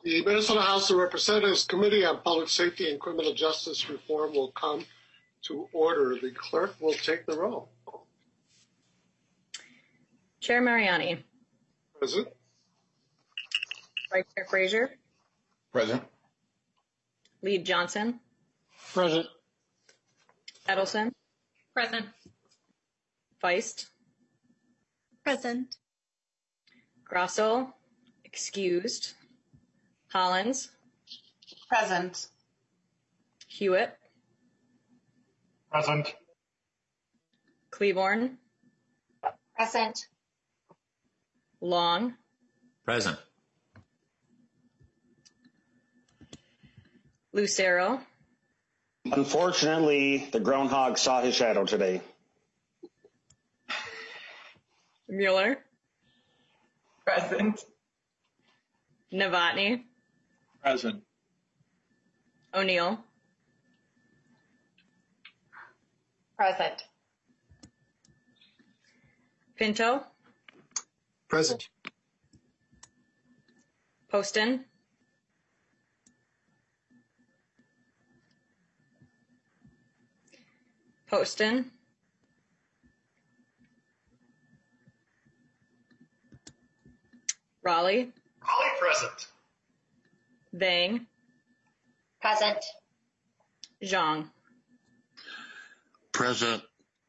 The Minnesota House of Representatives Committee on Public Safety and Criminal Justice Reform will come to order. The clerk will take the roll. Chair Mariani. Present. Vice Chair Frazier. Present. Lead Johnson. Present. Edelson. Present. Feist. Present. Grosso. Excused. Hollins. Present. Hewitt. Present. Cleburne. Present. Long. Present. Lucero. Unfortunately, the groundhog saw his shadow today. Mueller. Present. Novotny. Present. O'Neill. Present. Pinto. Present. Poston. Poston. Raleigh. Raleigh present. Vang. Present. Zhang. Present.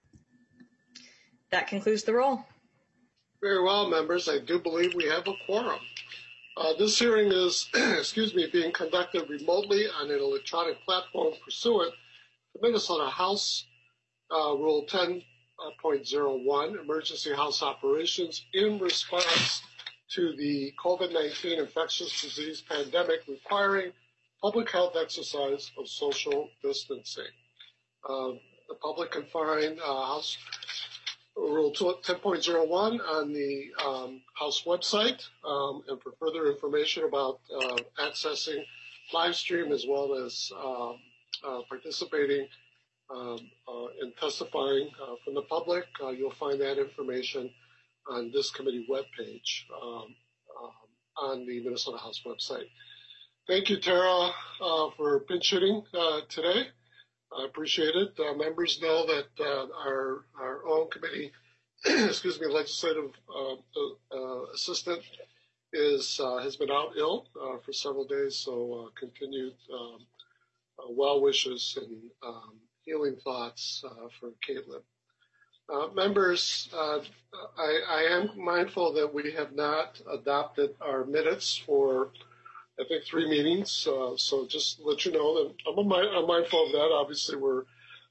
That concludes the roll. Very well, members. I do believe we have a quorum. This hearing is, being conducted remotely on an electronic platform pursuant to Minnesota House Rule 10.01, Emergency House Operations, in response to the COVID-19 infectious disease pandemic requiring public health exercise of social distancing. The public can find House Rule 10.01 on the House website, and for further information about accessing live stream as well as participating and testifying from the public, you'll find that information on this committee webpage on the Minnesota House website. Thank you, Tara, for pinch hitting today. I appreciate it. Members know that our own committee, legislative assistant has been out ill for several days, so continued well wishes and healing thoughts for Caitlin. Members, I am mindful that we have not adopted our minutes for, I think, 3 meetings. So just to let you know that I'm mindful of that. Obviously, we're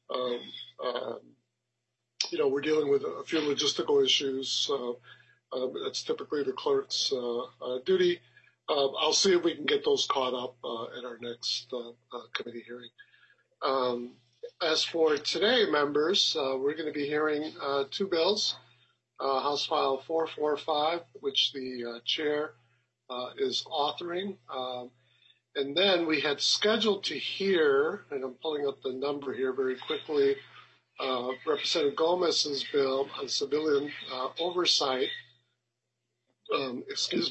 dealing with a few logistical issues. That's typically the clerk's duty. I'll see if we can get those caught up at our next committee hearing. As for today, members, we're going to be hearing 2 bills. House File 445, which the chair is authoring. And then we had scheduled to hear, and I'm pulling up the number here very quickly, Representative Gomez's bill on civilian oversight. And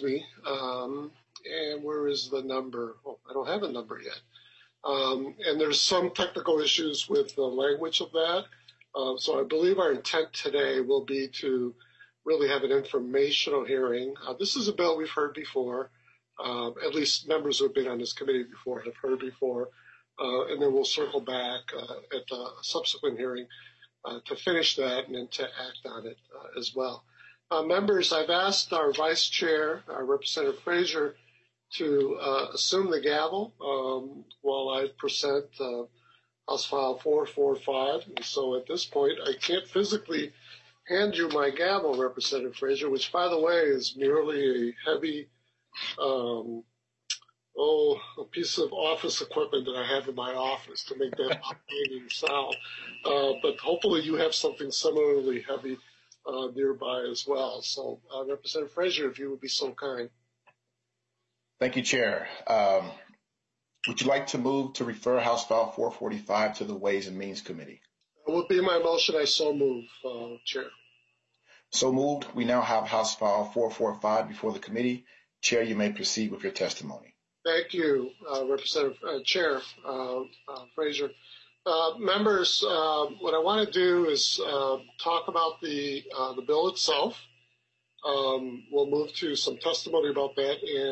where is the number? Oh, I don't have a number yet. And there's some technical issues with the language of that. So I believe our intent today will be to really have an informational hearing. This is a bill we've heard before. At least members who have been on this committee before have heard before. And then we'll circle back at the subsequent hearing to finish that and then to act on it as well. Members, I've asked our vice chair, Representative Frazier, to assume the gavel while I present House File 445. And so at this point, I can't physically hand you my gavel, Representative Frazier, which, by the way, is merely a heavy a piece of office equipment that I have in my office to make that hanging sound. But hopefully you have something similarly heavy nearby as well. So, Representative Frazier, if you would be so kind. Thank you, Chair. Would you like to move to refer House File 445 to the Ways and Means Committee? That would be my motion. I so move, Chair. So moved. We now have House File 445 before the committee. Chair, you may proceed with your testimony. Thank you, Representative Chair Frazier. Members, what I want to do is talk about the bill itself. We'll move to some testimony about that,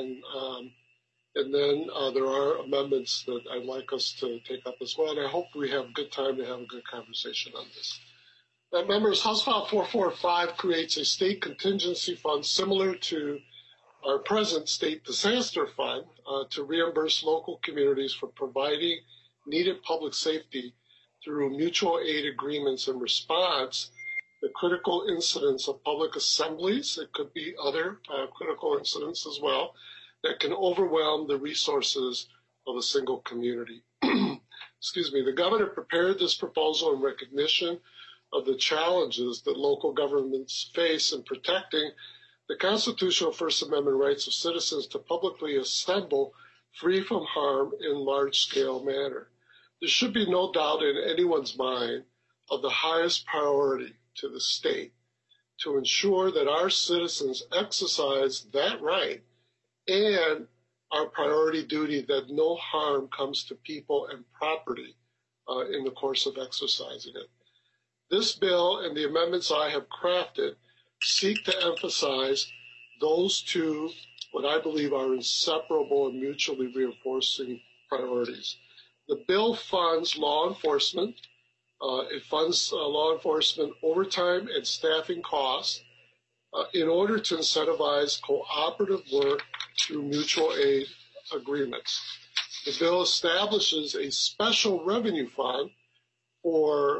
and then there are amendments that I'd like us to take up as well. And I hope we have a good time to have a good conversation on this. Members, House File 445 creates a state contingency fund similar to our present state disaster fund to reimburse local communities for providing needed public safety through mutual aid agreements in response to critical incidents of public assemblies. It could be other critical incidents as well that can overwhelm the resources of a single community. Excuse me. The governor prepared this proposal in recognition of the challenges that local governments face in protecting the constitutional First Amendment rights of citizens to publicly assemble free from harm in large-scale manner. There should be no doubt in anyone's mind of the highest priority to the state to ensure that our citizens exercise that right and our priority duty that no harm comes to people and property in the course of exercising it. This bill and the amendments I have crafted seek to emphasize those two, what I believe are inseparable and mutually reinforcing priorities. The bill funds law enforcement. It funds law enforcement overtime and staffing costs in order to incentivize cooperative work through mutual aid agreements. The bill establishes a special revenue fund for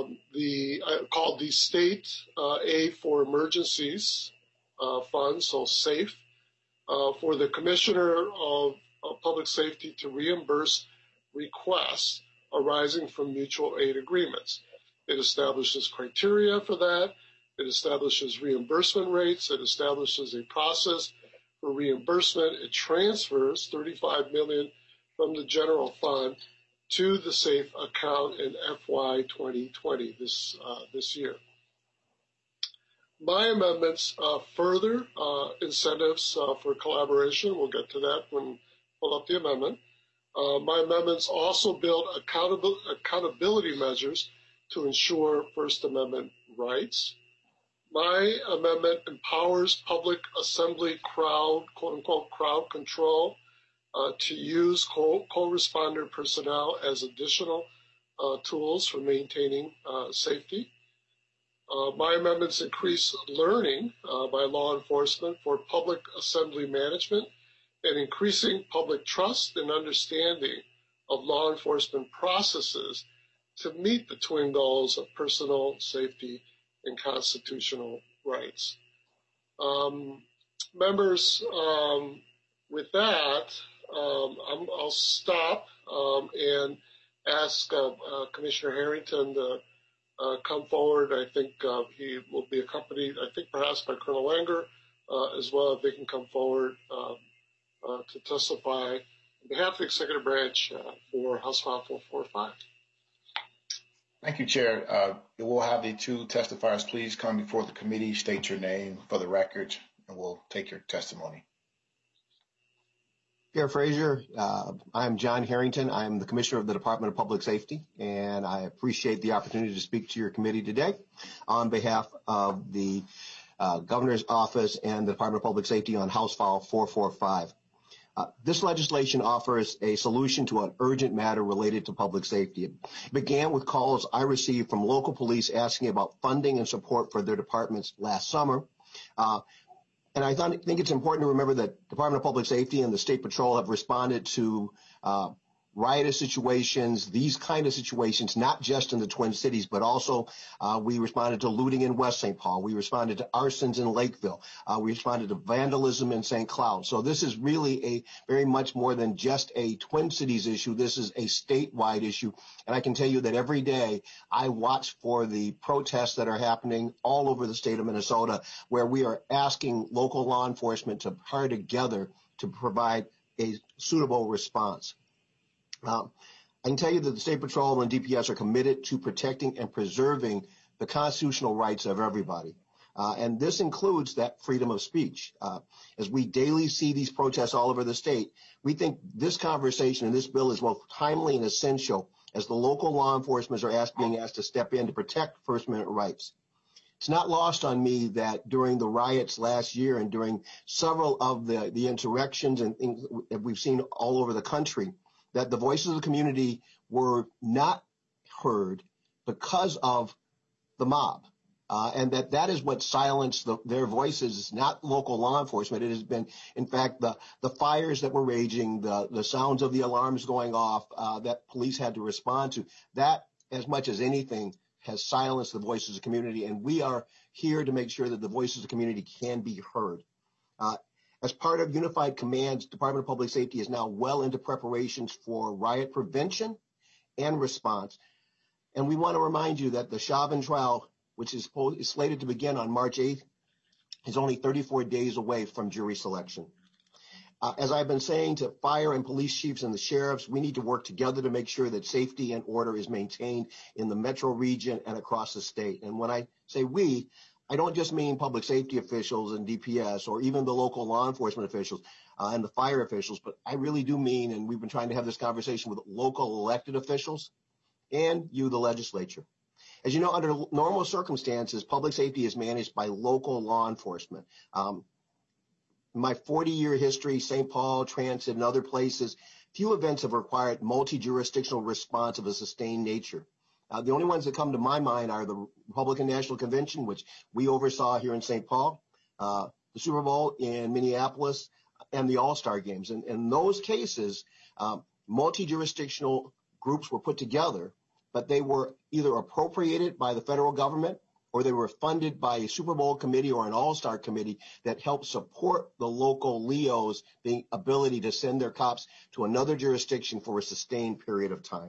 called the State Aid for Emergencies Fund, so SAFE, for the Commissioner of Public Safety to reimburse requests arising from mutual aid agreements. It establishes criteria for that. It establishes reimbursement rates. It establishes a process for reimbursement. It transfers $35 million from the general fund to the SAFE account in FY 2020 this year. My amendments further incentives for collaboration. We'll get to that when we pull up the amendment. My amendments also build accountability measures to ensure First Amendment rights. My amendment empowers public assembly crowd, quote unquote, crowd control to use co-responder personnel as additional tools for maintaining safety. My amendments increase learning by law enforcement for public assembly management and increasing public trust and understanding of law enforcement processes to meet the twin goals of personal safety and constitutional rights. Members, with that, I'll stop and ask Commissioner Harrington to come forward. I think he will be accompanied, I think perhaps by Colonel Langer as well, if they can come forward to testify on behalf of the Executive Branch for House File 445. Thank you, Chair. We'll have the two testifiers please come before the committee, state your name for the record, and we'll take your testimony. Chair Frazier, I'm John Harrington. I'm the Commissioner of the Department of Public Safety, and I appreciate the opportunity to speak to your committee today on behalf of the Governor's Office and the Department of Public Safety on House File 445. This legislation offers a solution to an urgent matter related to public safety. It began with calls I received from local police asking about funding and support for their departments last summer. And I think it's important to remember that Department of Public Safety and the State Patrol have responded to riotous situations, these kind of situations, not just in the Twin Cities, but also we responded to looting in West St. Paul. We responded to arsons in Lakeville. We responded to vandalism in St. Cloud. So this is really a very much more than just a Twin Cities issue. This is a statewide issue. And I can tell you that every day I watch for the protests that are happening all over the state of Minnesota, where we are asking local law enforcement to partner together to provide a suitable response. I can tell you that the State Patrol and DPS are committed to protecting and preserving the constitutional rights of everybody. And this includes that freedom of speech. As we daily see these protests all over the state, we think this conversation and this bill is both timely and essential as the local law enforcement are being asked to step in to protect First Amendment rights. It's not lost on me that during the riots last year and during several of the insurrections and things that we've seen all over the country, that the voices of the community were not heard because of the mob. And that is what silenced their voices. It's not local law enforcement. It has been, in fact, the fires that were raging, the sounds of the alarms going off that police had to respond to. That, as much as anything, has silenced the voices of the community. And we are here to make sure that the voices of the community can be heard. As part of Unified Command's Department of Public Safety is now well into preparations for riot prevention and response. And we want to remind you that the Chauvin trial, which is slated to begin on March 8th, is only 34 days away from jury selection. As I've been saying to fire and police chiefs and the sheriffs, we need to work together to make sure that safety and order is maintained in the metro region and across the state. And when I say we, I don't just mean public safety officials and DPS or even the local law enforcement officials and the fire officials, but I really do mean, and we've been trying to have this conversation with local elected officials and you, the legislature. As you know, under normal circumstances, public safety is managed by local law enforcement. My 40-year history, St. Paul, Transit, and other places, few events have required multi-jurisdictional response of a sustained nature. The only ones that come to my mind are the Republican National Convention, which we oversaw here in St. Paul, the Super Bowl in Minneapolis, and the All-Star Games. And in those cases, multi-jurisdictional groups were put together, but they were either appropriated by the federal government or they were funded by a Super Bowl committee or an All-Star committee that helped support the local LEOs, the ability to send their cops to another jurisdiction for a sustained period of time.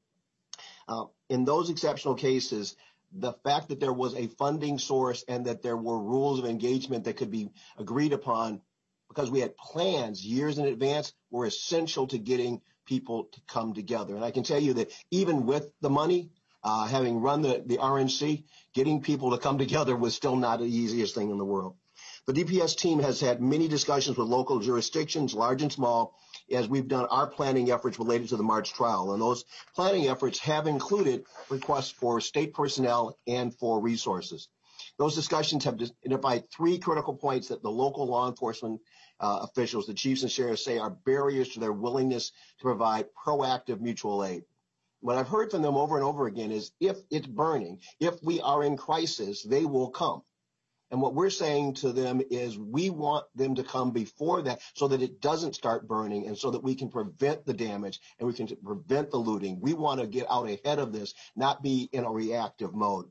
In those exceptional cases, the fact that there was a funding source and that there were rules of engagement that could be agreed upon because we had plans years in advance were essential to getting people to come together. And I can tell you that even with the money, having run the RNC, getting people to come together was still not the easiest thing in the world. The DPS team has had many discussions with local jurisdictions, large and small, as we've done our planning efforts related to the March trial. And those planning efforts have included requests for state personnel and for resources. Those discussions have identified three critical points that the local law enforcement officials, the chiefs and sheriffs, say are barriers to their willingness to provide proactive mutual aid. What I've heard from them over and over again is if it's burning, if we are in crisis, they will come. And what we're saying to them is we want them to come before that so that it doesn't start burning and so that we can prevent the damage and we can prevent the looting. We want to get out ahead of this, not be in a reactive mode.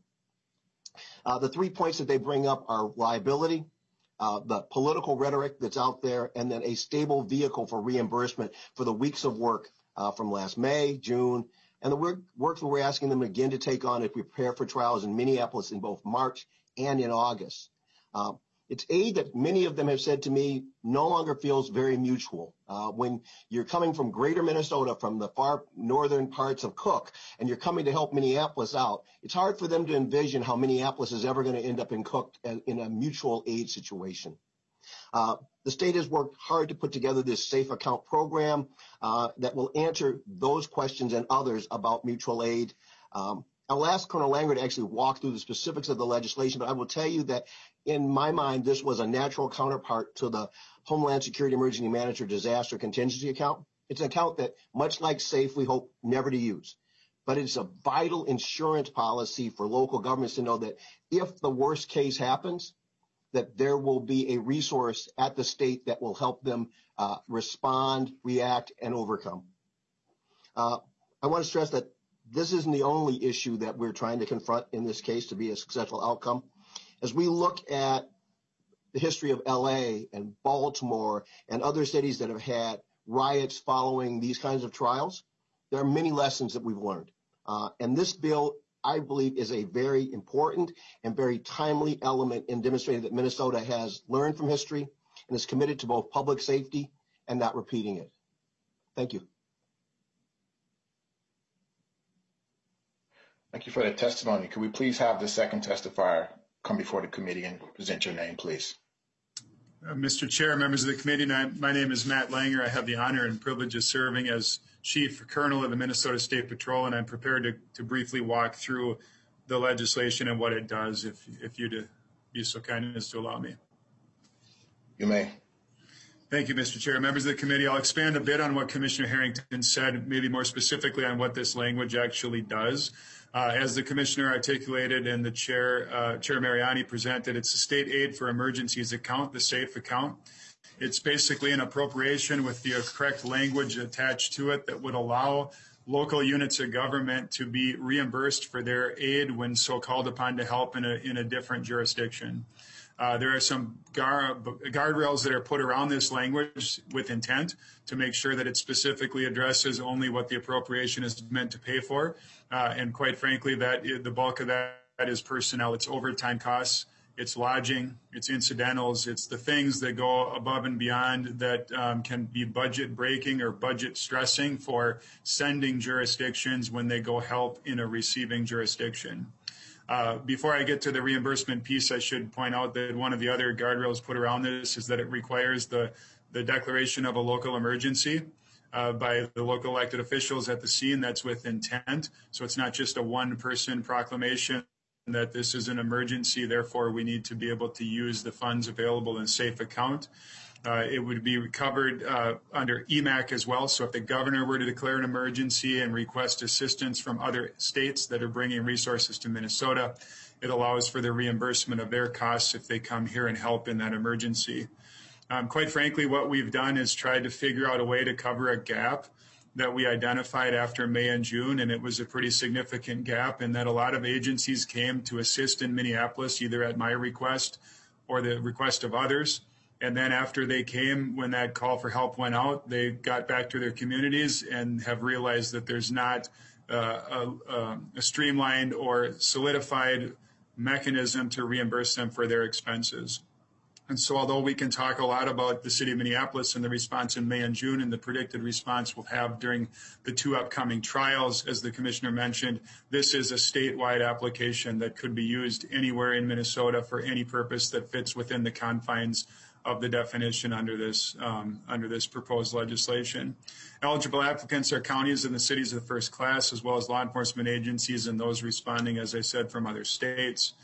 The 3 points that they bring up are liability, the political rhetoric that's out there, and then a stable vehicle for reimbursement for the weeks of work from last May, June, and the work that we're asking them again to take on as we prepare for trials in Minneapolis in both March and in August. It's aid that many of them have said to me no longer feels very mutual. When you're coming from greater Minnesota, from the far northern parts of Cook, and you're coming to help Minneapolis out, it's hard for them to envision how Minneapolis is ever going to end up in Cook in a mutual aid situation. The state has worked hard to put together this safe account program that will answer those questions and others about mutual aid. I'll ask Colonel Langer to actually walk through the specifics of the legislation, but I will tell you that in my mind, this was a natural counterpart to the Homeland Security Emergency Manager Disaster Contingency Account. It's an account that, much like SAFE, we hope never to use. But it's a vital insurance policy for local governments to know that if the worst case happens, that there will be a resource at the state that will help them respond, react, and overcome. I want to stress that this isn't the only issue that we're trying to confront in this case to be a successful outcome. As we look at the history of LA and Baltimore and other cities that have had riots following these kinds of trials, there are many lessons that we've learned. And this bill, I believe, is a very important and very timely element in demonstrating that Minnesota has learned from history and is committed to both public safety and not repeating it. Thank you. Thank you for that testimony. Could we please have the second testifier come before the committee and present your name, please. Mr. Chair, members of the committee, my name is Matt Langer. I have the honor and privilege of serving as Chief Colonel of the Minnesota State Patrol, and I'm prepared to briefly walk through the legislation and what it does, if you'd be so kind as to allow me. You may. Thank you, Mr. Chair. Members of the committee, I'll expand a bit on what Commissioner Harrington said, maybe more specifically on what this language actually does. As the Commissioner articulated and the Chair Mariani presented, it's a state aid for emergencies account, the SAFE account. It's basically an appropriation with the correct language attached to it that would allow local units of government to be reimbursed for their aid when so called upon to help in a different jurisdiction. There are some guardrails that are put around this language with intent to make sure that it specifically addresses only what the appropriation is meant to pay for. And quite frankly, the bulk of that is personnel. It's overtime costs, it's lodging, it's incidentals, it's the things that go above and beyond that can be budget breaking or budget stressing for sending jurisdictions when they go help in a receiving jurisdiction. Before I get to the reimbursement piece, I should point out that one of the other guardrails put around this is that it requires the declaration of a local emergency by the local elected officials at the scene. That's with intent. So it's not just a one-person proclamation that this is an emergency, therefore we need to be able to use the funds available in SAFE account. It would be covered under EMAC as well. So if the governor were to declare an emergency and request assistance from other states that are bringing resources to Minnesota, it allows for the reimbursement of their costs if they come here and help in that emergency. Quite frankly, what we've done is tried to figure out a way to cover a gap that we identified after May and June, and it was a pretty significant gap in that a lot of agencies came to assist in Minneapolis, either at my request or the request of others. And then after they came, when that call for help went out, they got back to their communities and have realized that there's not a streamlined or solidified mechanism to reimburse them for their expenses. And so although we can talk a lot about the city of Minneapolis and the response in May and June and the predicted response we'll have during the two upcoming trials, as the commissioner mentioned, this is a statewide application that could be used anywhere in Minnesota for any purpose that fits within the confines of the definition under this proposed legislation. Eligible applicants are counties and the cities of the first class, as well as law enforcement agencies and those responding, as I said, from other states.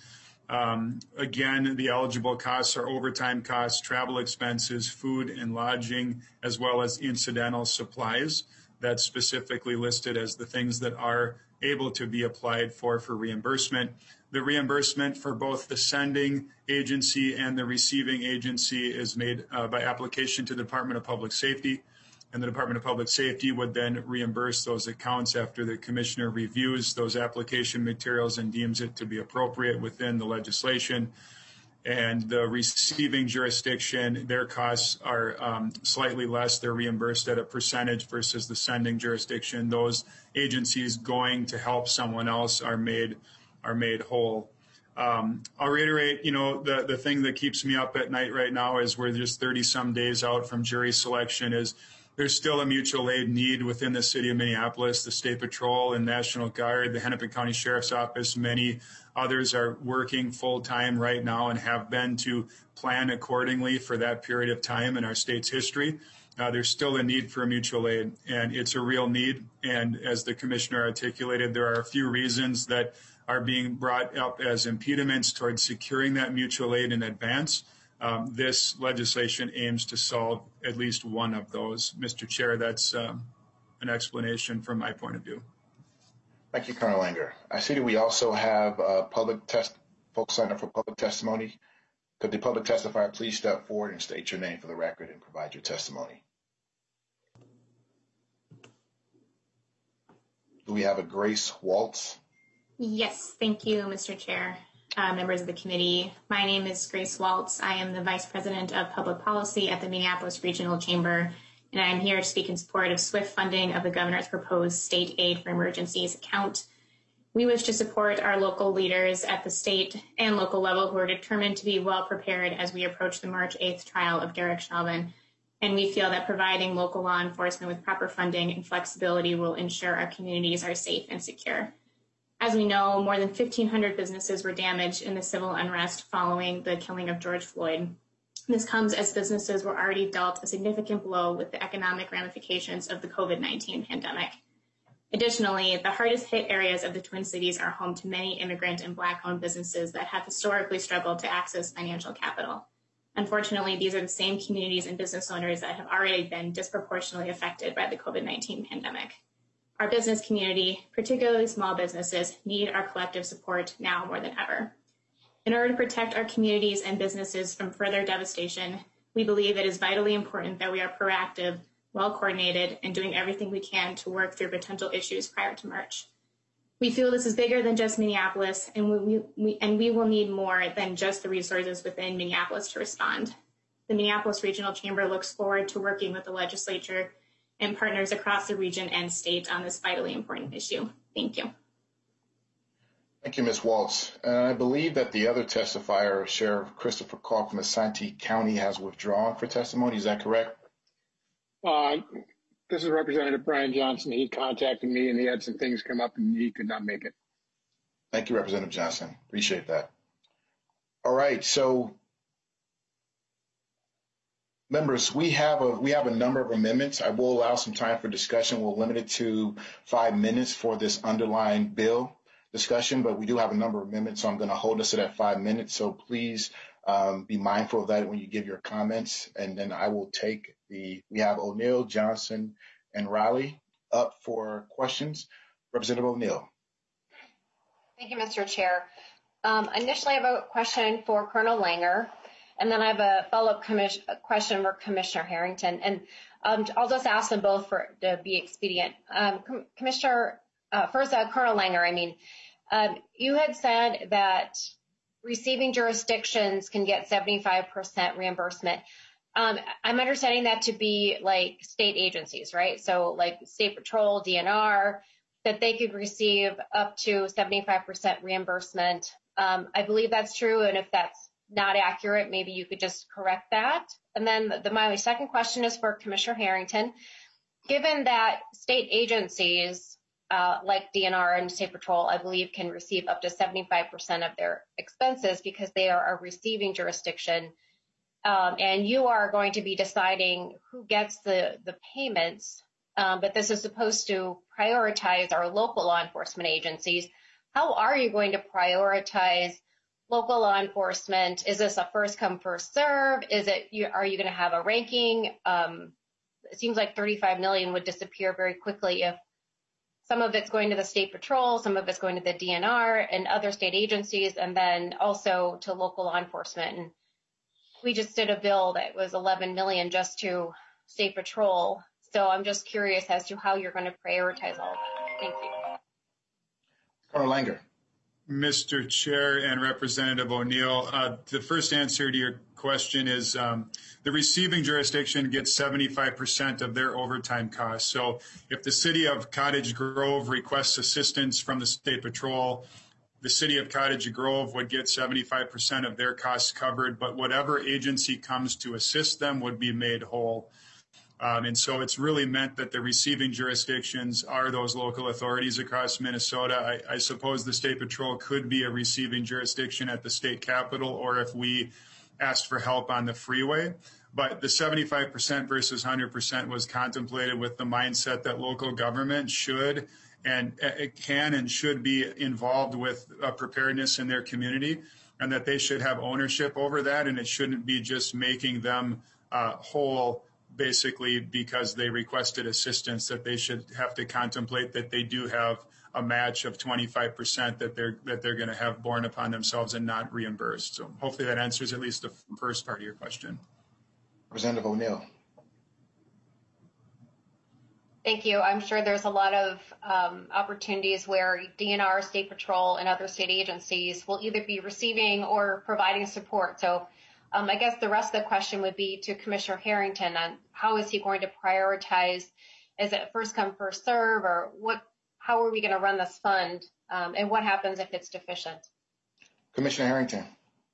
Again, the eligible costs are overtime costs, travel expenses, food and lodging, as well as incidental supplies. That's specifically listed as the things that are able to be applied for reimbursement. The reimbursement for both the sending agency and the receiving agency is made by application to the Department of Public Safety, and the Department of Public Safety would then reimburse those accounts after the commissioner reviews those application materials and deems it to be appropriate within the legislation. And the receiving jurisdiction, their costs are slightly less. They're reimbursed at a percentage versus the sending jurisdiction. Those agencies going to help someone else are made whole. I'll reiterate, the thing that keeps me up at night right now is we're just 30 some days out from jury selection is there's still a mutual aid need within the city of Minneapolis. The State Patrol and National Guard, the Hennepin County Sheriff's Office, many others are working full time right now and have been to plan accordingly for that period of time in our state's history. There's still a need for mutual aid, and it's a real need. And as the commissioner articulated, there are a few reasons that are being brought up as impediments towards securing that mutual aid in advance. This legislation aims to solve at least one of those. Mr. Chair, that's an explanation from my point of view. Thank you, Colonel Langer. I see that we also have folks signed up for public testimony. Could the public testifier please step forward and state your name for the record and provide your testimony? Do we have a Grace Waltz? Yes, thank you, Mr. Chair. Members of the committee, my name is Grace Waltz. I am the Vice President of Public Policy at the Minneapolis Regional Chamber, and I am here to speak in support of swift funding of the governor's proposed state aid for emergencies account. We wish to support our local leaders at the state and local level who are determined to be well prepared as we approach the March 8th trial of Derek Chauvin, and we feel that providing local law enforcement with proper funding and flexibility will ensure our communities are safe and secure. As we know, more than 1,500 businesses were damaged in the civil unrest following the killing of George Floyd. This comes as businesses were already dealt a significant blow with the economic ramifications of the COVID-19 pandemic. Additionally, the hardest hit areas of the Twin Cities are home to many immigrant and Black-owned businesses that have historically struggled to access financial capital. Unfortunately, these are the same communities and business owners that have already been disproportionately affected by the COVID-19 pandemic. Our business community, particularly small businesses, need our collective support now more than ever. In order to protect our communities and businesses from further devastation, we believe it is vitally important that we are proactive, well-coordinated, and doing everything we can to work through potential issues prior to March. We feel this is bigger than just Minneapolis, and we will need more than just the resources within Minneapolis to respond. The Minneapolis Regional Chamber looks forward to working with the legislature and partners across the region and state on this vitally important issue. Thank you. Thank you, Ms. Waltz. I believe that the other testifier, Sheriff Christopher Kalk from Asante County, has withdrawn for testimony. Is that correct? This is Representative Brian Johnson. He contacted me and he had some things come up and he could not make it. Thank you, Representative Johnson. Appreciate that. All right, so members, we have a number of amendments. I will allow some time for discussion. We'll limit it to 5 minutes for this underlying bill discussion, but we do have a number of amendments, so I'm going to hold us to that 5 minutes. So please be mindful of that when you give your comments, and then I will take we have O'Neill, Johnson, and Riley up for questions. Representative O'Neill. Thank you, Mr. Chair. Initially, I have a question for Colonel Langer, and then I have a follow-up question for Commissioner Harrington. And I'll just ask them both to be expedient. Commissioner, first, Colonel Langer, you had said that receiving jurisdictions can get 75% reimbursement. I'm understanding that to be like state agencies, right? So like State Patrol, DNR, that they could receive up to 75% reimbursement. I believe that's true, and if that's not accurate, maybe you could just correct that. And then my second question is for Commissioner Harrington. Given that state agencies like DNR and State Patrol, I believe, can receive up to 75% of their expenses because they are a receiving jurisdiction, and you are going to be deciding who gets the payments, but this is supposed to prioritize our local law enforcement agencies. How are you going to prioritize local law enforcement? Is this a first come, first serve? Are you going to have a ranking? It seems like $35 million would disappear very quickly if some of it's going to the State Patrol, some of it's going to the DNR and other state agencies, and then also to local law enforcement. And we just did a bill that was $11 million just to State Patrol. So I'm just curious as to how you're going to prioritize all of that. Thank you. Colonel Langer. Mr. Chair and Representative O'Neill, the first answer to your question is the receiving jurisdiction gets 75% of their overtime costs. So if the city of Cottage Grove requests assistance from the State Patrol, the city of Cottage Grove would get 75% of their costs covered, but whatever agency comes to assist them would be made whole. And so it's really meant that the receiving jurisdictions are those local authorities across Minnesota. I suppose the State Patrol could be a receiving jurisdiction at the state capitol, or if we asked for help on the freeway. But the 75% versus 100% was contemplated with the mindset that local government should and it can and should be involved with preparedness in their community, and that they should have ownership over that, and it shouldn't be just making them whole basically because they requested assistance, that they should have to contemplate that they do have a match of 25% that they're going to have borne upon themselves and not reimbursed. So hopefully that answers at least the first part of your question. Representative O'Neill. Thank you. I'm sure there's a lot of opportunities where DNR, State Patrol, and other state agencies will either be receiving or providing support. So I guess the rest of the question would be to Commissioner Harrington on how is he going to prioritize? Is it first come, first serve, or how are we going to run this fund, and what happens if it's deficient? Commissioner Harrington.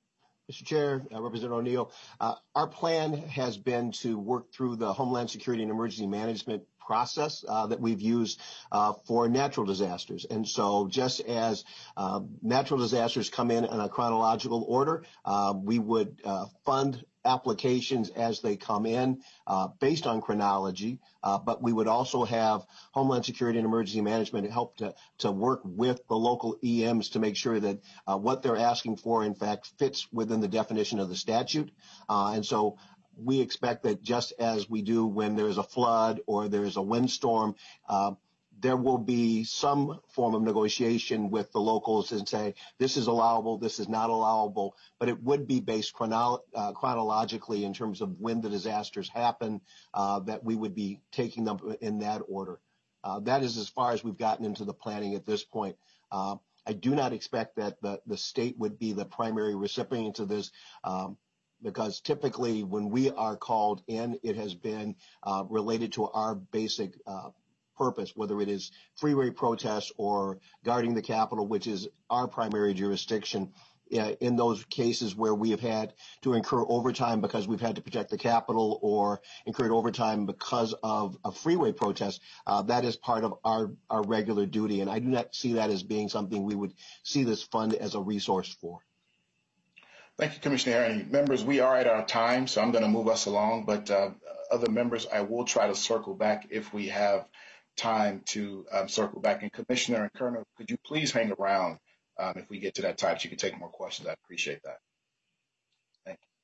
Mr. Chair, Representative O'Neill, our plan has been to work through the Homeland Security and Emergency Management process that we've used for natural disasters. And so just as natural disasters come in a chronological order, we would fund applications as they come in based on chronology, but we would also have Homeland Security and Emergency Management help to work with the local EMs to make sure that what they're asking for, in fact, fits within the definition of the statute. And so we expect that just as we do when there's a flood or there's a windstorm, there will be some form of negotiation with the locals and say, this is allowable, this is not allowable, but it would be based chronologically in terms of when the disasters happen, that we would be taking them in that order. That is as far as we've gotten into the planning at this point. I do not expect that the state would be the primary recipient of this, because typically when we are called in, it has been related to our basic purpose, whether it is freeway protests or guarding the Capitol, which is our primary jurisdiction. In those cases where we have had to incur overtime because we've had to protect the Capitol or incurred overtime because of a freeway protest, that is part of our regular duty. And I do not see that as being something we would see this fund as a resource for. Thank you, Commissioner Herring. Members, we are at our time, so I'm going to move us along. But other members, I will try to circle back if we have time to circle back. And Commissioner and Colonel, could you please hang around if we get to that time so you can take more questions? I appreciate that. Thank you.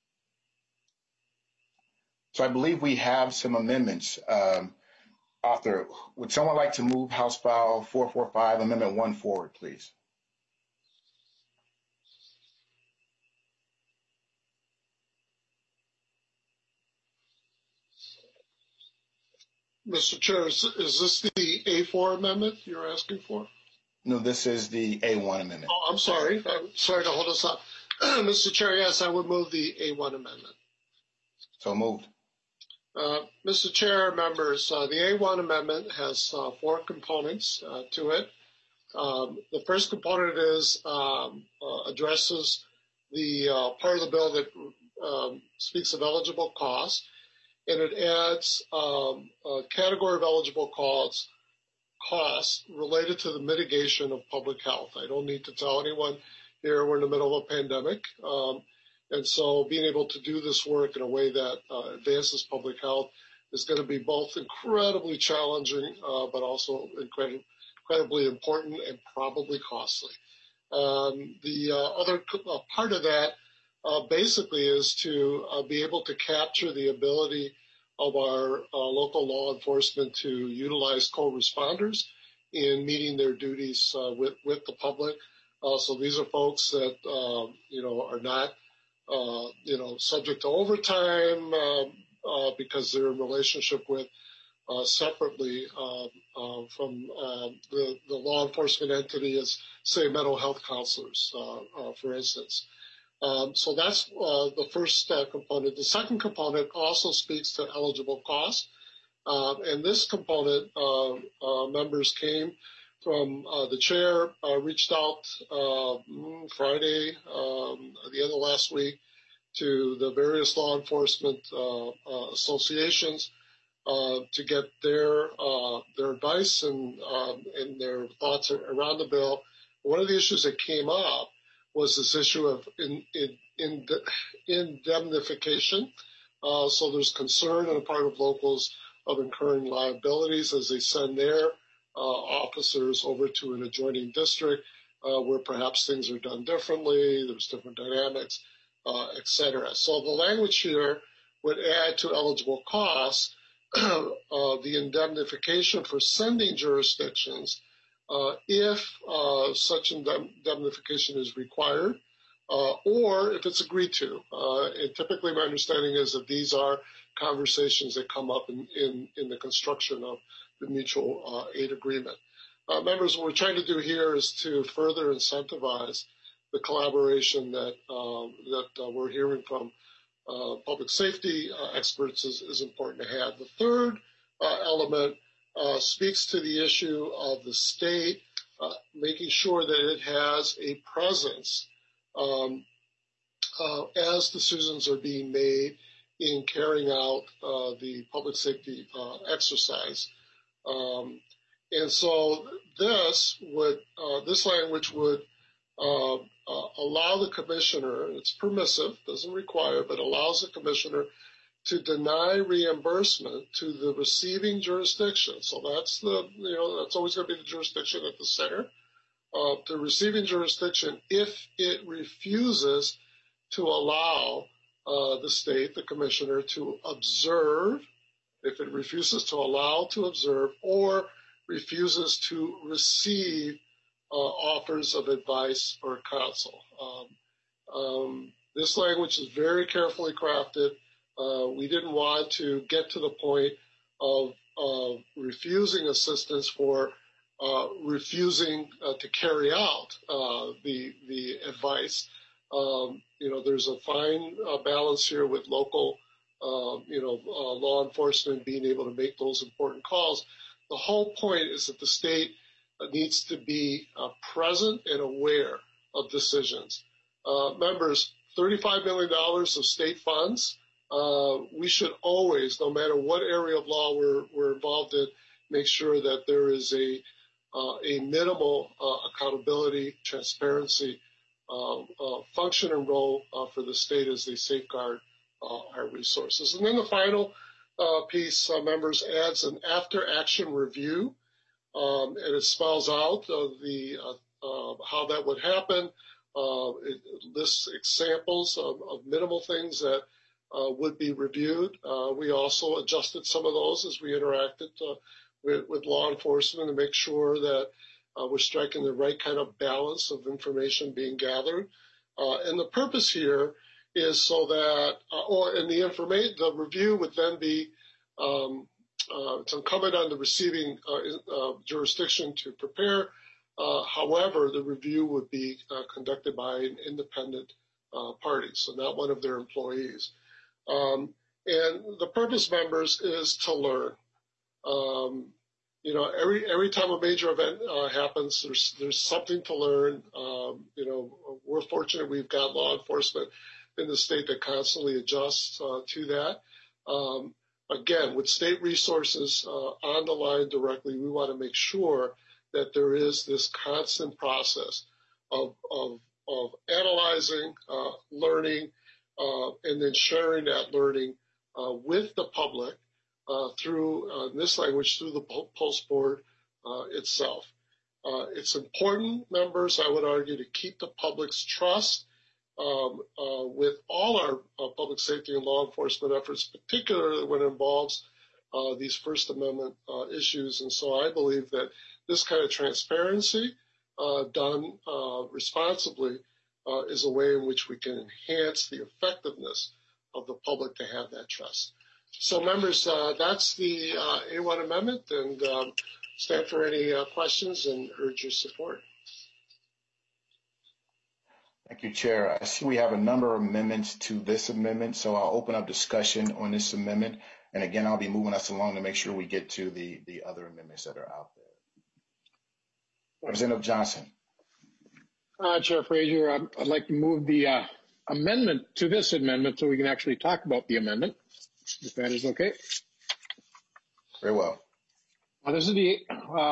So I believe we have some amendments. Author, would someone like to move House File 445, Amendment 1 forward, please? Mr. Chair, is this the A4 amendment you're asking for? No, this is the A1 amendment. Oh, I'm sorry. I'm sorry to hold us up. Mr. Chair, yes, I would move the A1 amendment. So moved. Mr. Chair, members, the A1 amendment has 4 components to it. The first component is addresses the part of the bill that speaks of eligible costs, and it adds a category of eligible costs related to the mitigation of public health. I don't need to tell anyone here we're in the middle of a pandemic. And so being able to do this work in a way that advances public health is going to be both incredibly challenging, but also incredibly important and probably costly. The other part of that basically is to be able to capture the ability of our local law enforcement to utilize co-responders in meeting their duties with the public. So these are folks that are not subject to overtime because they're in relationship with separately from the law enforcement entity as, say, mental health counselors, for instance. So that's the first component. The second component also speaks to eligible costs. And this component, members came from the chair, reached out Friday, the end of last week, to the various law enforcement associations to get their advice and their thoughts around the bill. One of the issues that came up was this issue of indemnification. So there's concern on the part of locals of incurring liabilities as they send their officers over to an adjoining district where perhaps things are done differently, there's different dynamics, et cetera. So the language here would add to eligible costs the indemnification for sending jurisdictions if such indemnification is required or if it's agreed to. And typically my understanding is that these are conversations that come up in the construction of the mutual aid agreement. Members, what we're trying to do here is to further incentivize the collaboration that we're hearing from public safety experts is important to have. The third element speaks to the issue of the state making sure that it has a presence as decisions are being made in carrying out the public safety exercise. And so this language would allow the commissioner, it's permissive, doesn't require, but allows the commissioner to deny reimbursement to the receiving jurisdiction. So that's that's always going to be the jurisdiction at the center. The receiving jurisdiction, if it refuses to allow the state, the commissioner, to observe, if it refuses to allow to observe, or refuses to receive offers of advice or counsel. This language is very carefully crafted. We didn't want to get to the point of refusing assistance for refusing to carry out the advice. There's a fine balance here with local, law enforcement being able to make those important calls. The whole point is that the state needs to be present and aware of decisions. Members, $35 million of state funds. We should always, no matter what area of law we're involved in, make sure that there is a minimal accountability, transparency, function and role for the state as they safeguard our resources. And then the final piece, members, adds an after-action review, and it spells out how that would happen. It lists examples of minimal things that would be reviewed. We also adjusted some of those as we interacted with law enforcement to make sure that we're striking the right kind of balance of information being gathered. And the purpose here is so that, the review would then be, it's incumbent on the receiving jurisdiction to prepare. However, the review would be conducted by an independent party, so not one of their employees. And the purpose, members, is to learn. Every time a major event happens, there's something to learn. We're fortunate we've got law enforcement in the state that constantly adjusts to that. Again, with state resources on the line directly, we want to make sure that there is this constant process of analyzing, learning, and then sharing that learning with the public through this language, through the Pulse Board itself. It's important, members, I would argue, to keep the public's trust with all our public safety and law enforcement efforts, particularly when it involves these First Amendment issues. And so I believe that this kind of transparency done responsibly is a way in which we can enhance the effectiveness of the public to have that trust. So, members, that's the A1 amendment, and stand for any questions and urge your support. Thank you, Chair. I see we have a number of amendments to this amendment, so I'll open up discussion on this amendment. And again, I'll be moving us along to make sure we get to the other amendments that are out there. Representative Johnson. Chair Frazier, I'd like to move the amendment to this amendment so we can actually talk about the amendment, if that is okay. Very well. This is the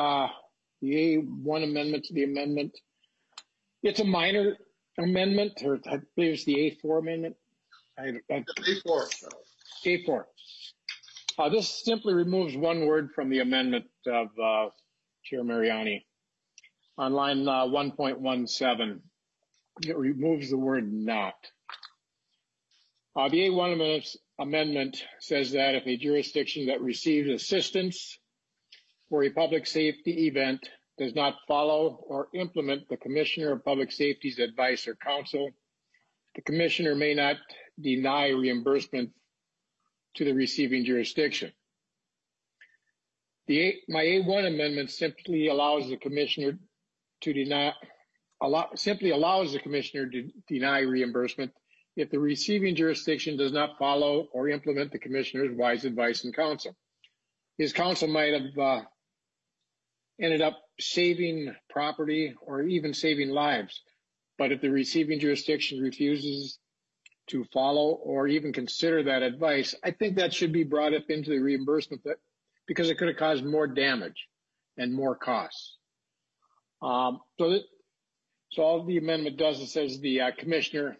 A1 amendment to the amendment. It's a minor amendment, or I believe it's the A4 amendment. A4. This simply removes one word from the amendment of Chair Mariani. On line 1.17, it removes the word not. The A1 amendment says that if a jurisdiction that receives assistance for a public safety event does not follow or implement the Commissioner of Public Safety's advice or counsel, the Commissioner may not deny reimbursement to the receiving jurisdiction. My A1 amendment simply allows the Commissioner to deny reimbursement if the receiving jurisdiction does not follow or implement the Commissioner's wise advice and counsel. His counsel might have ended up saving property or even saving lives, but if the receiving jurisdiction refuses to follow or even consider that advice, I think that should be brought up into the reimbursement because it could have caused more damage and more costs. So all the amendment does, it says the commissioner,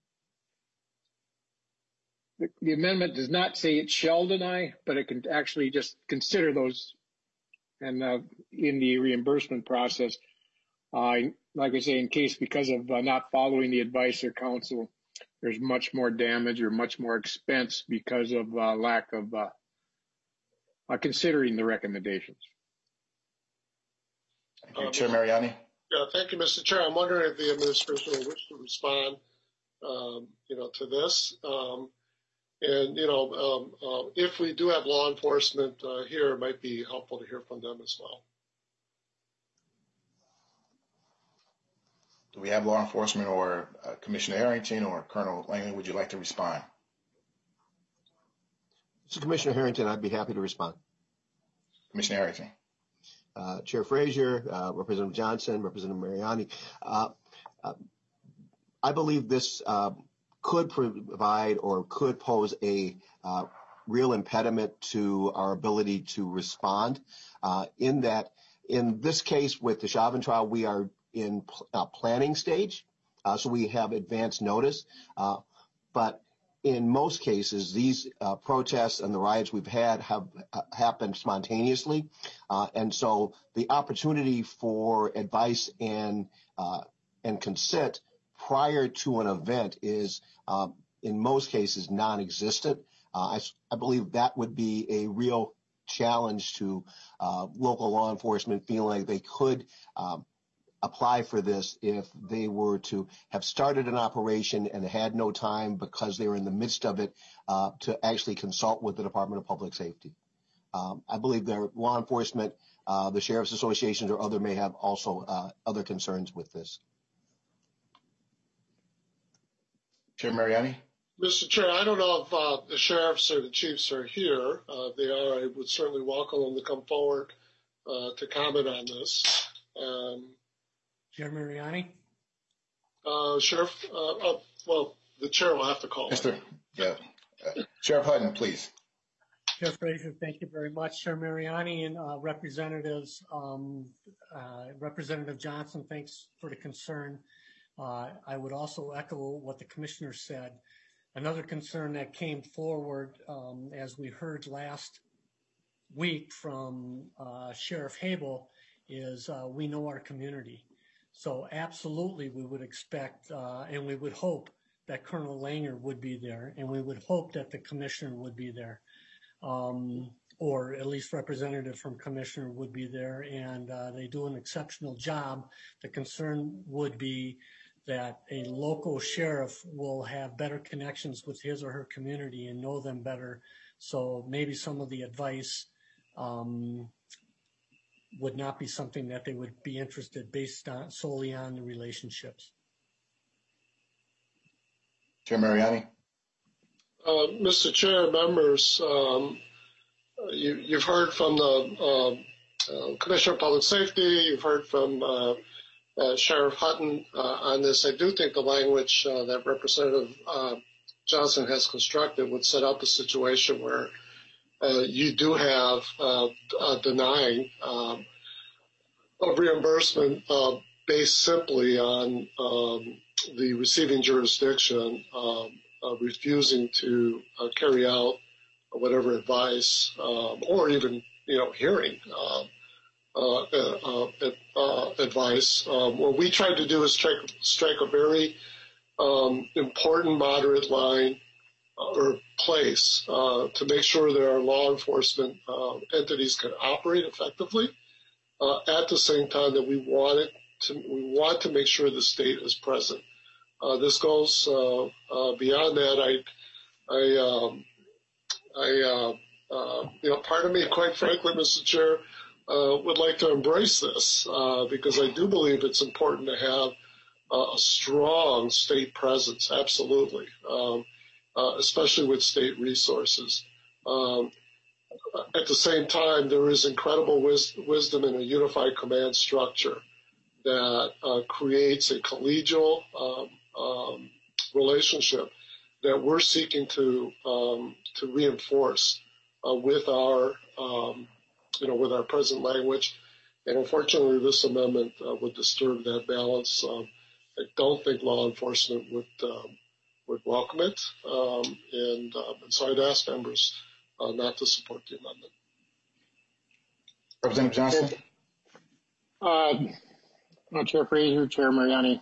the amendment does not say it shall deny, but it can actually just consider those and in the reimbursement process. Like I say, in case because of not following the advice or counsel, there's much more damage or much more expense because of lack of considering the recommendations. Thank you. Chair Mariani. Yeah, thank you, Mr. Chair. I'm wondering if the administration will wish to respond, to this. If we do have law enforcement here, it might be helpful to hear from them as well. Do we have law enforcement or Commissioner Harrington or Colonel Langley? Would you like to respond? Mr. Commissioner Harrington, I'd be happy to respond. Commissioner Harrington. Chair Frazier, Representative Johnson, Representative Mariani. I believe this could provide or could pose a real impediment to our ability to respond. In this case with the Chauvin trial, we are in planning stage, so we have advance notice. But in most cases, these protests and the riots we've had have happened spontaneously, and so the opportunity for advice and consent prior to an event is, in most cases, non-existent. I believe that would be a real challenge to local law enforcement feeling like they could apply for this if they were to have started an operation and had no time because they were in the midst of it to actually consult with the Department of Public Safety. I believe their law enforcement, the sheriff's associations or other may have also other concerns with this. Chair Mariani. Mr. Chair, I don't know if the sheriffs or the chiefs are here. If they are, I would certainly welcome them to come forward to comment on this. Chair Mariani? Sheriff, well, the chair will have to call. Sheriff Hutton, please. Chair Frazier, thank you very much. Chair Mariani and representatives, Representative Johnson, thanks for the concern. I would also echo what the commissioner said. Another concern that came forward, as we heard last week from Sheriff Habel, is we know our community. So absolutely we would expect and we would hope that Colonel Langer would be there, and we would hope that the commissioner would be there, or at least representative from commissioner would be there, and they do an exceptional job. The concern would be that a local sheriff will have better connections with his or her community and know them better. So maybe some of the advice would not be something that they would be interested based on solely on the relationships. Chair Mariani. Mr. Chair, members, you've heard from the Commissioner of Public Safety, you've heard from Sheriff Hutton on this. I do think the language that Representative Johnson has constructed would set up a situation where you do have denying of reimbursement based simply on the receiving jurisdiction refusing to carry out whatever advice or even hearing advice. What we tried to do is strike a very important moderate line or place to make sure that our law enforcement entities can operate effectively. At the same time that we want to make sure the state is present. This goes beyond that. Part of me, quite frankly, Mr. Chair, would like to embrace this because I do believe it's important to have a strong state presence, absolutely, especially with state resources. At the same time, there is incredible wisdom in a unified command structure that creates a collegial relationship that we're seeking to reinforce with our with our present language. And unfortunately, this amendment would disturb that balance. I don't think law enforcement would welcome it, and so I'd ask members not to support the amendment. Representative Johnson. Chair Fraser, Chair Mariani,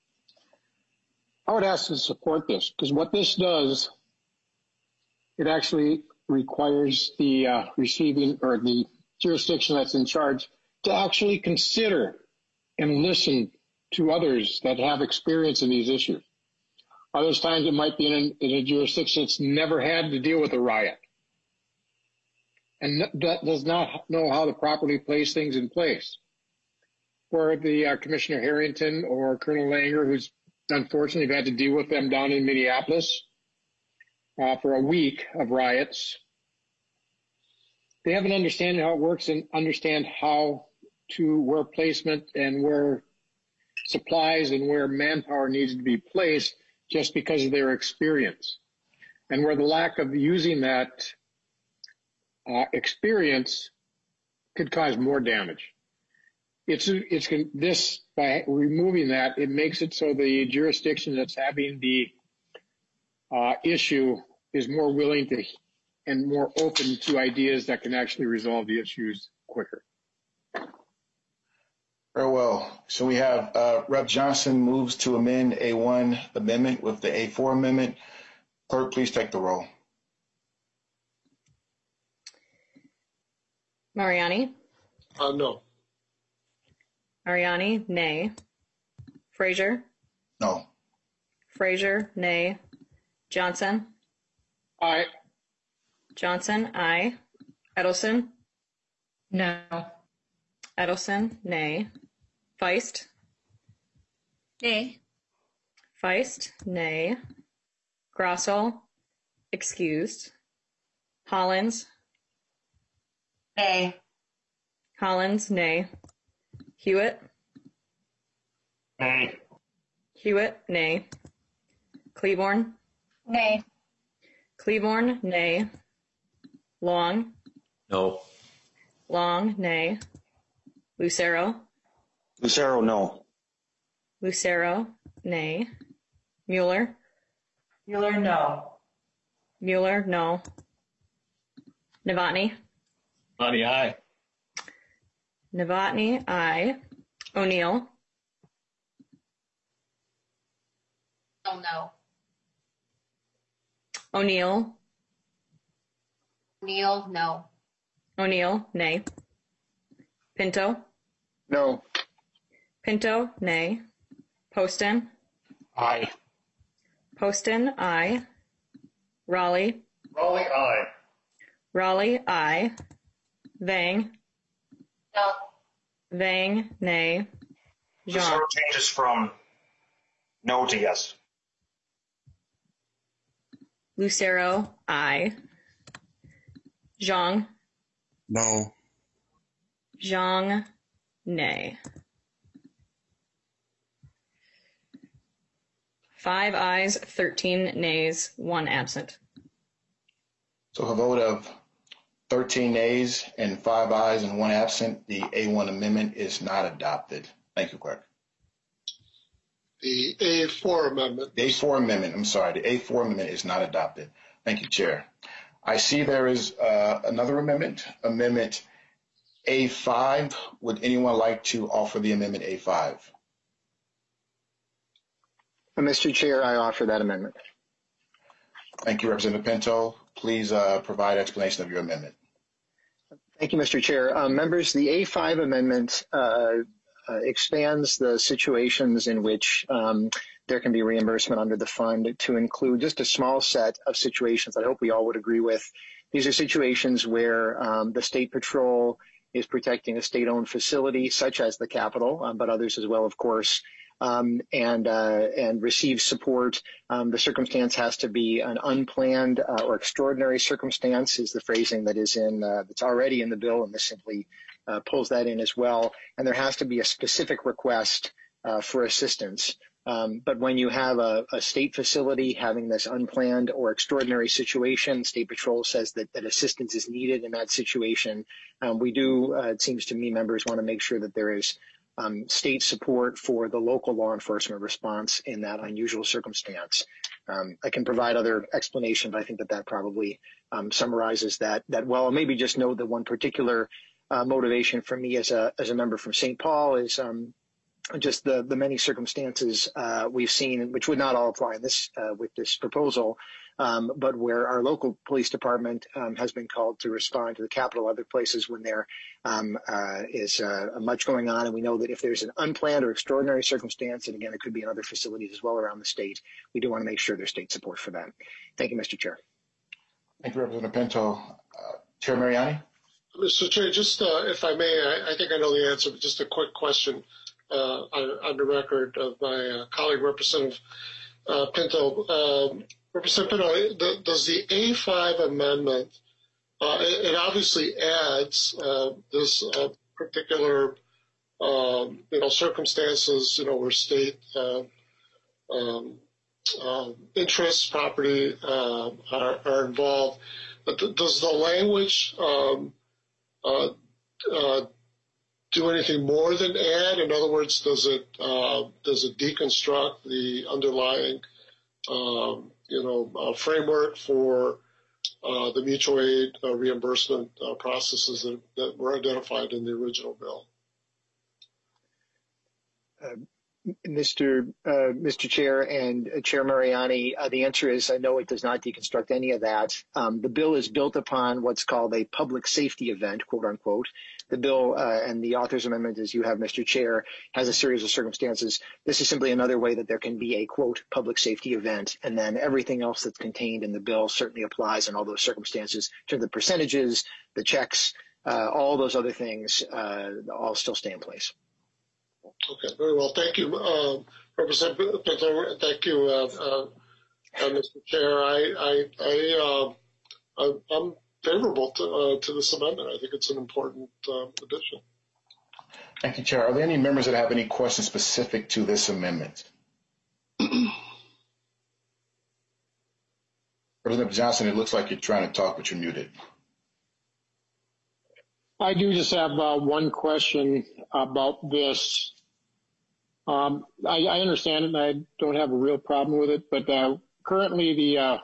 I would ask to support this, because what this does, it actually requires the receiving or the jurisdiction that's in charge to actually consider and listen to others that have experience in these issues. Others times it might be in a jurisdiction that's never had to deal with a riot and that does not know how to properly place things in place. Or the Commissioner Harrington or Colonel Langer, who's unfortunately had to deal with them down in Minneapolis for a week of riots. They have an understanding how it works and understand how to where placement and where supplies and where manpower needs to be placed just because of their experience. And where the lack of using that experience could cause more damage. This, by removing that, it makes it so the jurisdiction that's having the issue is more willing to and more open to ideas that can actually resolve the issues quicker. Very well. So we have Rep. Johnson moves to amend A1 amendment with the A4 amendment. Clerk, please take the roll. Mariani? No. Mariani, nay. Fraser? No. Fraser, nay. Johnson? Aye. Johnson, aye. Edelson? No. Edelson, nay. Feist? Nay. Feist, nay. Grossell, excused. Hollins? Nay. Hollins, nay. Hewitt? Nay. Hewitt, nay. Cleburne? Nay. Cleburne, nay. Long? No. Long, nay. Lucero? Lucero, no. Lucero, nay. Mueller? Mueller, no. Mueller, no. Novotny? Novotny, aye. Novotny, aye. O'Neill? Oh, no. O'Neill? O'Neill, no. O'Neill, nay. Pinto? No. Pinto, nay. Poston? Aye. Poston, aye. Raleigh? Raleigh, aye. Raleigh, aye. Vang? No. Vang, nay. Jean? Lucero changes from no to yes. Lucero, aye. Zhang? No. Zhang, nay. 5 ayes, 13 nays, 1 absent. So a vote of 13 nays and 5 ayes and 1 absent, the A1 amendment is not adopted. Thank you, Clerk. The A4 amendment. The A4 amendment, I'm sorry, the A4 amendment is not adopted. Thank you, Chair. I see there is another amendment, Amendment A5. Would anyone like to offer the amendment A5? Mr. Chair, I offer that amendment. Thank you, Representative Pinto. Please provide explanation of your amendment. Thank you, Mr. Chair. Members, the A5 amendment expands the situations in which there can be reimbursement under the fund to include just a small set of situations that I hope we all would agree with. These are situations where the State Patrol is protecting a state-owned facility, such as the Capitol, but others as well, of course, and receive support. The circumstance has to be an unplanned or extraordinary circumstance is the phrasing that is in that's already in the bill, and this simply pulls that in as well. And there has to be a specific request for assistance. But when you have a state facility having this unplanned or extraordinary situation, State Patrol says that assistance is needed in that situation. We do, it seems to me, members want to make sure that there is state support for the local law enforcement response in that unusual circumstance. I can provide other explanation, but I think that probably summarizes that well. And maybe just note that one particular motivation for me as a member from St. Paul is just the many circumstances we've seen, which would not all apply in this with this proposal, but where our local police department has been called to respond to the Capitol, other places when there is much going on. And we know that if there's an unplanned or extraordinary circumstance, and again, it could be in other facilities as well around the state, we do want to make sure there's state support for that. Thank you, Mr. Chair. Thank you, Representative Pinto. Chair Mariani? Mr. Chair, just if I may, I think I know the answer, but just a quick question on the record of my colleague, Representative Pinto. Representative Pinto, does the A5 amendment, it obviously adds this particular, circumstances, where state interests, property are involved. But does the language do anything more than add? In other words, does it deconstruct the underlying framework for the mutual aid reimbursement processes that were identified in the original bill? Mr. Chair and Chair Mariani, the answer is no, it does not deconstruct any of that. The bill is built upon what's called a public safety event, quote unquote. The bill and the author's amendment, as you have, Mr. Chair, has a series of circumstances. This is simply another way that there can be a, quote, public safety event, and then everything else that's contained in the bill certainly applies in all those circumstances to the percentages, the checks, all those other things all still stay in place. Okay, very well. Thank you, Representative Pinto. Thank you, Mr. Chair. I'm favorable to this amendment. I think it's an important addition. Thank you, Chair. Are there any members that have any questions specific to this amendment? Representative Johnson, it looks like you're trying to talk, but you're muted. I do just have one question about this. I understand it, and I don't have a real problem with it. But currently, the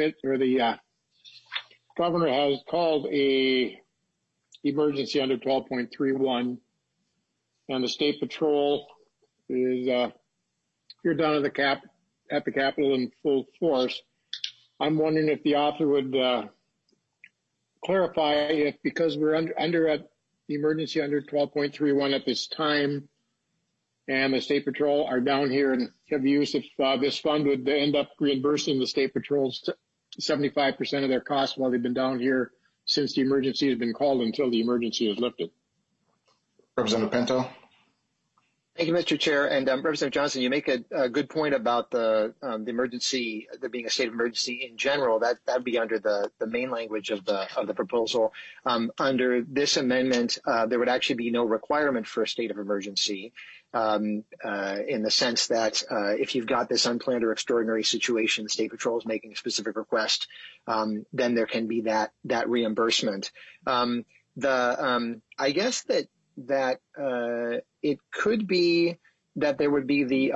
governor has called a emergency under 12.31, and the State Patrol is here down at the Capitol in full force. I'm wondering if the author would clarify if, because we're under the emergency under 12.31 at this time, and the State Patrol are down here and have use if this fund would end up reimbursing the State Patrol's 75% of their costs while they've been down here since the emergency has been called until the emergency is lifted. Representative Pinto. Thank you, Mr. Chair. And Representative Johnson, you make a good point about the emergency, there being a state of emergency in general. That would be under the main language of the proposal. Under this amendment, there would actually be no requirement for a state of emergency in the sense that if you've got this unplanned or extraordinary situation, the State Patrol is making a specific request, then there can be that reimbursement. I guess that it could be that there would be the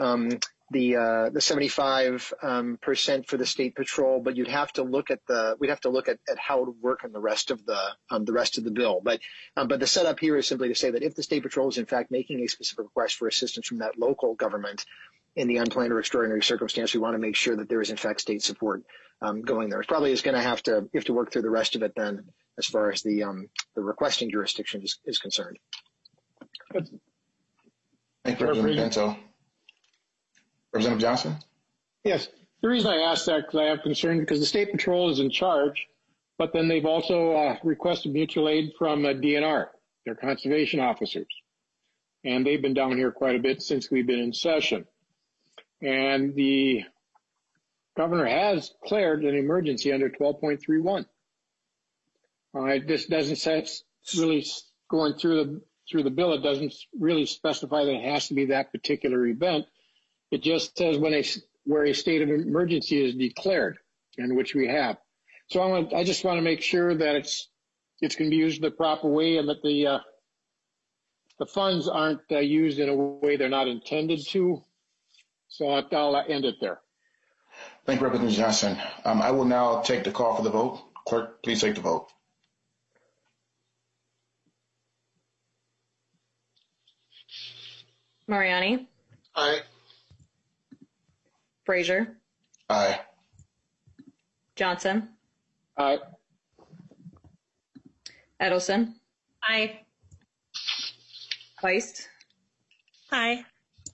75% for the State Patrol, but we'd have to look at how it would work in the rest of the bill. But the setup here is simply to say that if the State Patrol is in fact making a specific request for assistance from that local government in the unplanned or extraordinary circumstance, we want to make sure that there is in fact state support going there. It probably is going to have to work through the rest of it then, as far as the requesting jurisdiction is concerned. Thank you, Representative Pinto. Representative Johnson? Yes. The reason I asked that because I have concern because the State Patrol is in charge, but then they've also requested mutual aid from DNR, their conservation officers. And they've been down here quite a bit since we've been in session. And the governor has declared an emergency under 12.31. This doesn't say really going through the bill, it doesn't really specify that it has to be that particular event. It just says where a state of emergency is declared, and which we have. So I just want to make sure that it's going to be used the proper way, and that the funds aren't used in a way they're not intended to. So I'll end it there. Thank you, Representative Johnson. I will now take the call for the vote. Clerk, please take the vote. Mariani? Aye. Frazier? Aye. Johnson? Aye. Edelson? Aye. Feist? Aye.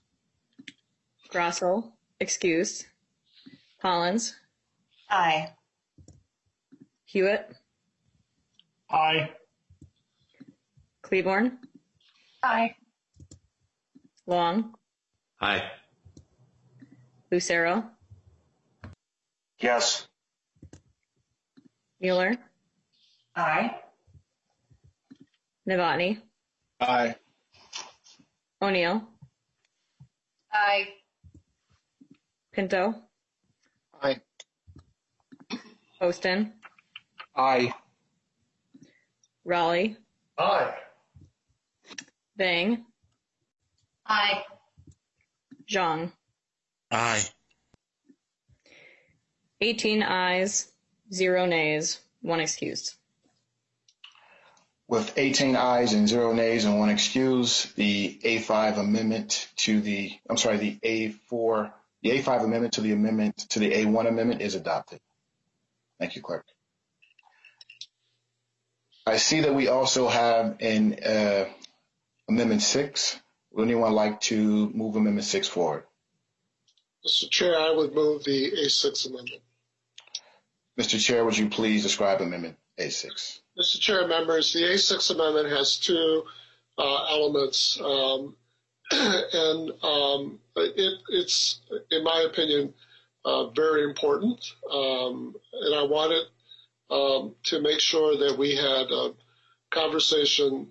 Grosso? Excused. Collins? Aye. Hewitt? Aye. Cleburne? Aye. Long? Aye. Lucero? Yes. Mueller? Aye. Novotny? Aye. O'Neill? Aye. Pinto? Aye. Poston? Aye. Raleigh? Aye. Vang? Aye. Zhang? Aye. 18 ayes, 0 nays, 1 excused. With 18 ayes and 0 nays and 1 excuse, the A5 amendment to the A5 amendment to the A1 amendment is adopted. Thank you, Clerk. I see that we also have an Amendment 6. Would anyone like to move Amendment 6 forward? Mr. Chair, I would move the A6 amendment. Mr. Chair, would you please describe Amendment A6? Mr. Chair, members, the A6 amendment has two elements, it's, in my opinion, very important, and I wanted to make sure that we had a conversation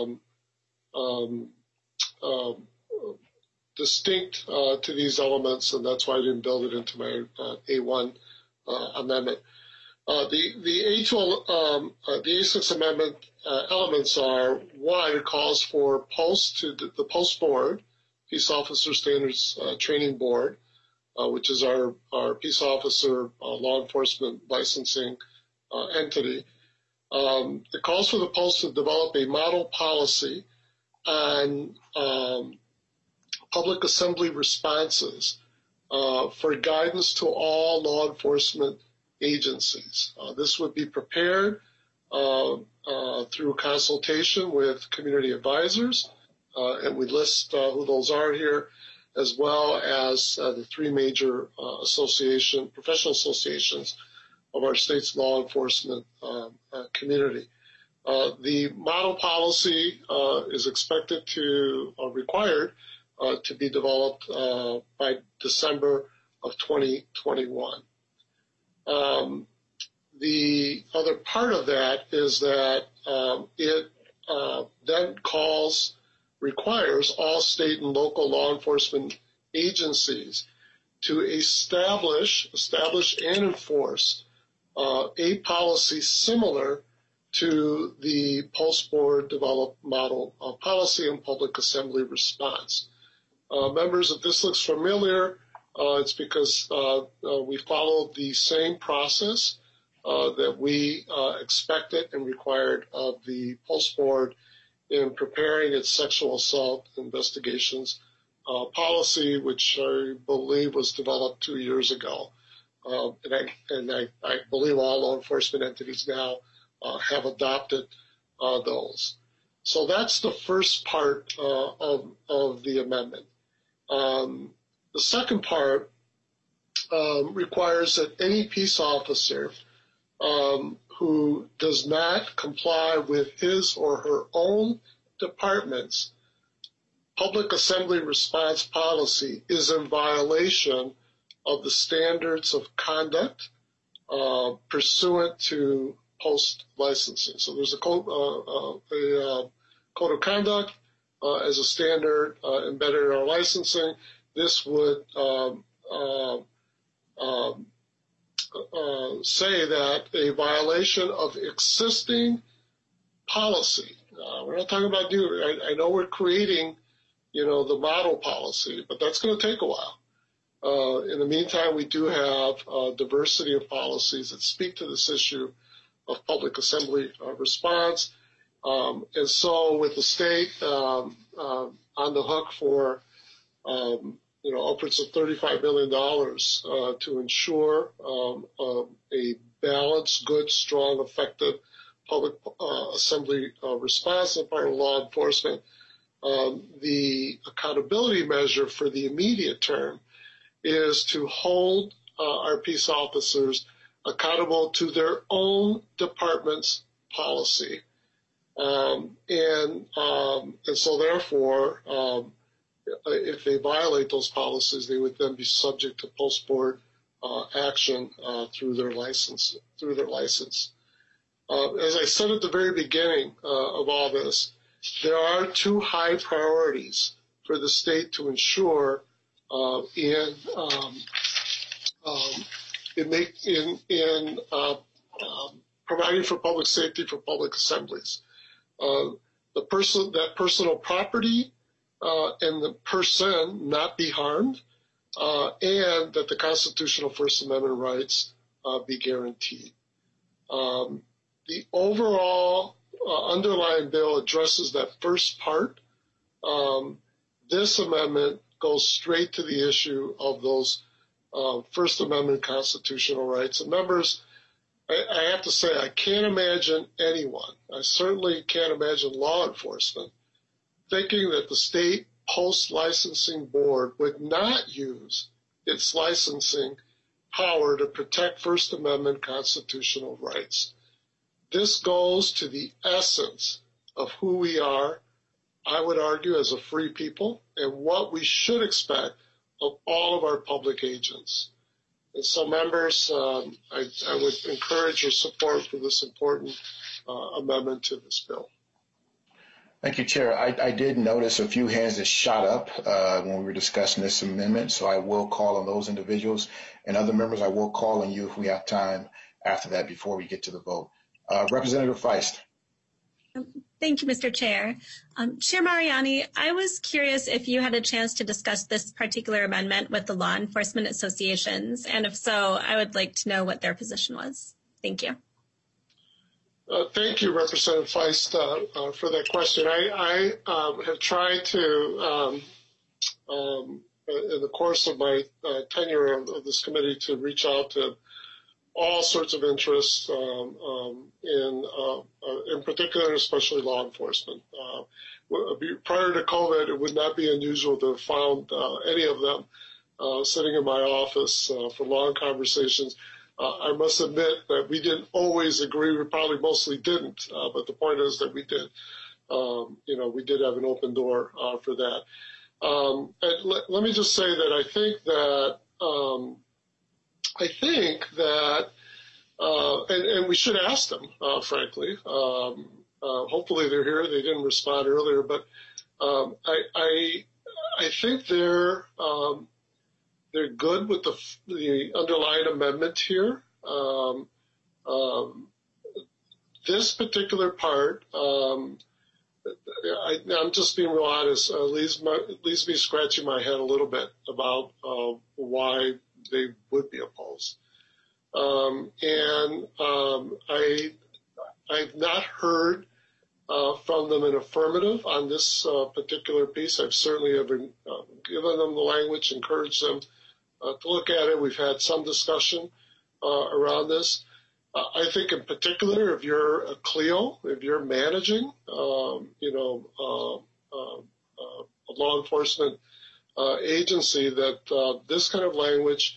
distinct to these elements, and that's why I didn't build it into my A1 amendment. The A6 amendment elements are: one, it calls for the Post Board, Peace Officer Standards Training Board, which is our peace officer law enforcement licensing entity. It calls for the Post to develop a model policy on public assembly responses for guidance to all law enforcement agencies. This would be prepared through consultation with community advisors, and we list who those are here, as well as the three major professional associations of our state's law enforcement community. The model policy is expected to, required to be developed by December of 2021. The other part of that is that it then requires all state and local law enforcement agencies to establish and enforce a policy similar to the Post Board developed model policy on public assembly response. Members, if this looks familiar, it's because we followed the same process that we expected and required of the Post Board in preparing its sexual assault investigations policy, which I believe was developed 2 years ago. And I believe all law enforcement entities now have adopted those. So that's the first part of the amendment. The second part requires that any peace officer who does not comply with his or her own department's public assembly response policy is in violation of the standards of conduct pursuant to Post licensing. So there's a code of conduct as a standard embedded in our licensing, this would say that a violation of existing policy. We're not talking about new. I know we're creating, the model policy, but that's going to take a while. In the meantime, we do have a diversity of policies that speak to this issue of public assembly response. And so with the state on the hook for, upwards of $35 million to ensure a balanced, good, strong, effective public assembly response on the part of law enforcement, the accountability measure for the immediate term is to hold our peace officers accountable to their own department's policy. And so therefore, if they violate those policies, they would then be subject to post-board action through their license. As I said at the very beginning of all this, there are two high priorities for the state to ensure in providing for public safety for public assemblies. That personal property and the person not be harmed, and that the constitutional First Amendment rights be guaranteed. The overall underlying bill addresses that first part. This amendment goes straight to the issue of those First Amendment constitutional rights. And members, I have to say, I can't imagine anyone, I certainly can't imagine law enforcement, thinking that the state post-licensing board would not use its licensing power to protect First Amendment constitutional rights. This goes to the essence of who we are, I would argue, as a free people, and what we should expect of all of our public agents. And so, members, I would encourage your support for this important amendment to this bill. Thank you, Chair. I did notice a few hands that shot up when we were discussing this amendment, so I will call on those individuals. And other members, I will call on you if we have time after that before we get to the vote. Representative Feist. Thank you, Mr. Chair. Chair Mariani, I was curious if you had a chance to discuss this particular amendment with the law enforcement associations, and if so, I would like to know what their position was. Thank you. Thank you, Representative Feist, for that question. I have tried to, in the course of my tenure of this committee, to reach out to all sorts of interests in particular, especially law enforcement. Prior to COVID, it would not be unusual to have found any of them sitting in my office for long conversations. I must admit that we didn't always agree. We probably mostly didn't, but the point is that we did. We did have an open door for that. Let me just say that I think that, and we should ask them, frankly. Hopefully they're here. They didn't respond earlier, but I think they're good with the underlying amendment here. This particular part, I'm just being real honest, leaves me scratching my head a little bit about why they would be opposed. I've not heard from them an affirmative on this particular piece. I've certainly given them the language, encouraged them to look at it. We've had some discussion around this. I think in particular, if you're a CLEO, if you're managing, a law enforcement agency, that this kind of language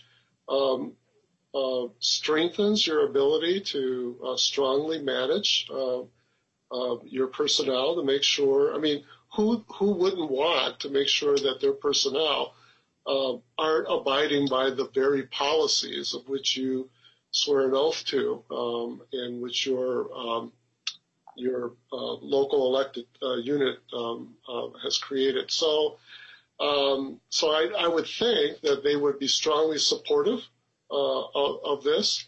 strengthens your ability to strongly manage your personnel to make sure. I mean, who wouldn't want to make sure that their personnel aren't abiding by the very policies of which you swear an oath to, and which your local elected unit has created. So So I would think that they would be strongly supportive of this.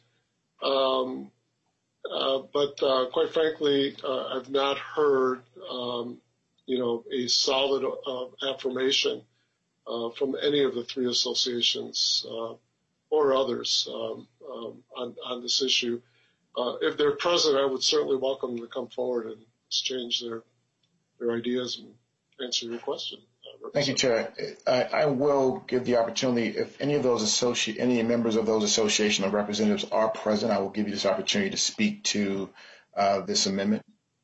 But quite frankly, I've not heard, a solid affirmation from any of the three associations or others on this issue. If they're present, I would certainly welcome them to come forward and exchange their ideas and answer your question. Thank you, Chair. I will give the opportunity, if any members of those association or representatives are present, I will give you this opportunity to speak to this amendment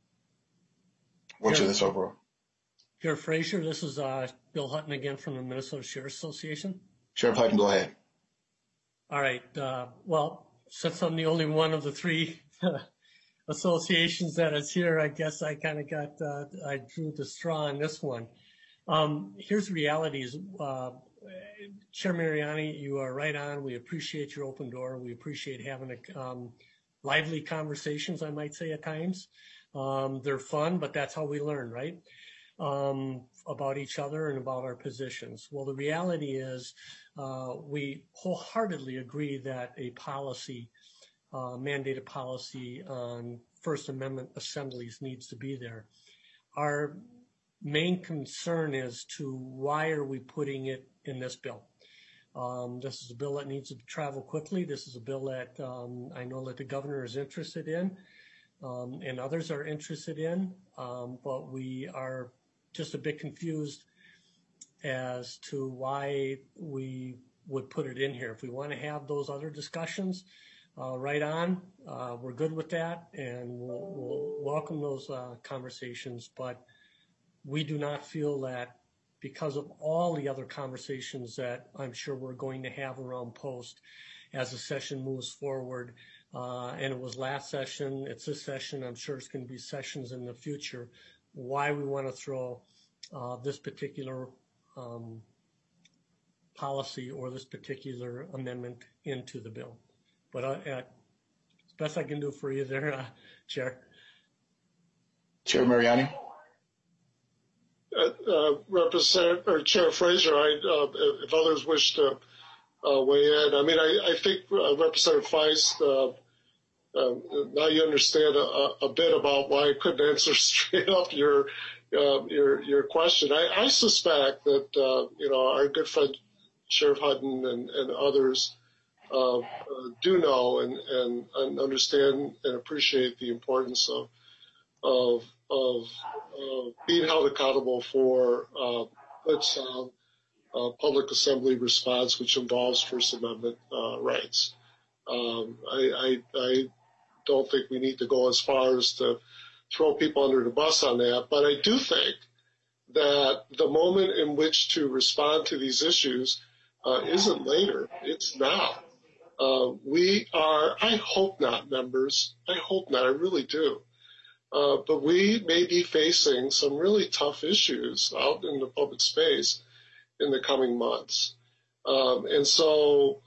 or to this overall. Chair Frazier, this is Bill Hutton again from the Minnesota Sheriff's Association. Sheriff Hutton, go ahead. All right. Well, since I'm the only one of the three associations that is here, I guess I kind of I drew the straw on this one. Here's the reality is, Chair Mariani, you are right on. We appreciate your open door. We appreciate having lively conversations, I might say at times. They're fun, but that's how we learn, right? About each other and about our positions. Well, the reality is we wholeheartedly agree that a policy, mandated policy on First Amendment assemblies needs to be there. Our main concern is to why are we putting it in this bill? This is a bill that needs to travel quickly. This is a bill that I know that the governor is interested in and others are interested in, but we are just a bit confused as to why we would put it in here. If we want to have those other discussions, right on, we're good with that, and we'll welcome those conversations, but we do not feel that because of all the other conversations that I'm sure we're going to have around post as the session moves forward, and it was last session, it's this session, I'm sure it's going to be sessions in the future, why we want to throw this particular policy or this particular amendment into the bill. But it's best I can do for you there, Chair. Chair Mariani. Representative or Chair Frazier, if others wish to weigh in, I mean, I think Representative Feist, now you understand a bit about why I couldn't answer straight up your question. I suspect that our good friend Sheriff Hutton and others do know and understand and appreciate the importance of being held accountable for good, sound public assembly response, which involves First Amendment rights. I don't think we need to go as far as to throw people under the bus on that, but I do think that the moment in which to respond to these issues isn't later, it's now. I hope not, members. I hope not, I really do. But we may be facing some really tough issues out in the public space in the coming months. And so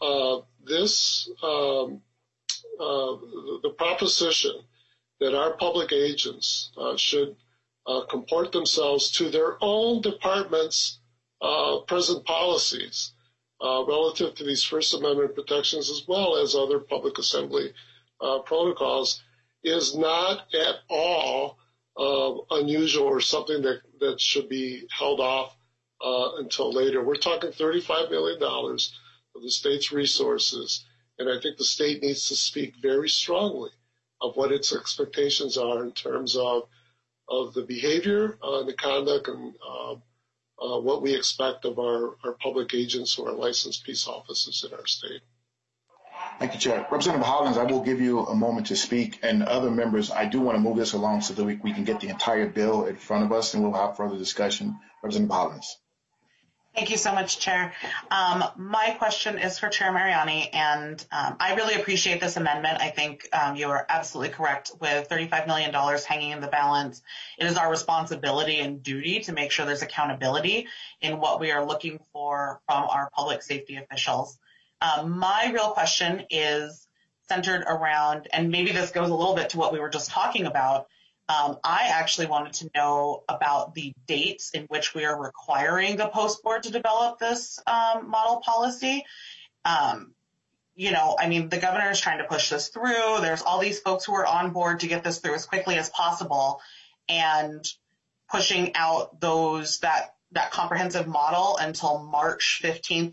the proposition that our public agents should comport themselves to their own department's present policies relative to these First Amendment protections as well as other public assembly protocols is not at all unusual or something that should be held off until later. We're talking $35 million of the state's resources, and I think the state needs to speak very strongly of what its expectations are in terms of the behavior, the conduct, and what we expect of our public agents who are licensed peace officers in our state. Thank you, Chair. Representative Hollins, I will give you a moment to speak, and other members, I do want to move this along so that we can get the entire bill in front of us, and we'll have further discussion. Representative Hollins. Thank you so much, Chair. My question is for Chair Mariani, and I really appreciate this amendment. I think you are absolutely correct with $35 million hanging in the balance. It is our responsibility and duty to make sure there's accountability in what we are looking for from our public safety officials. My real question is centered around, and maybe this goes a little bit to what we were just talking about, I actually wanted to know about the dates in which we are requiring the post board to develop this model policy. The governor is trying to push this through. There's all these folks who are on board to get this through as quickly as possible, and pushing out that comprehensive model until March 15th.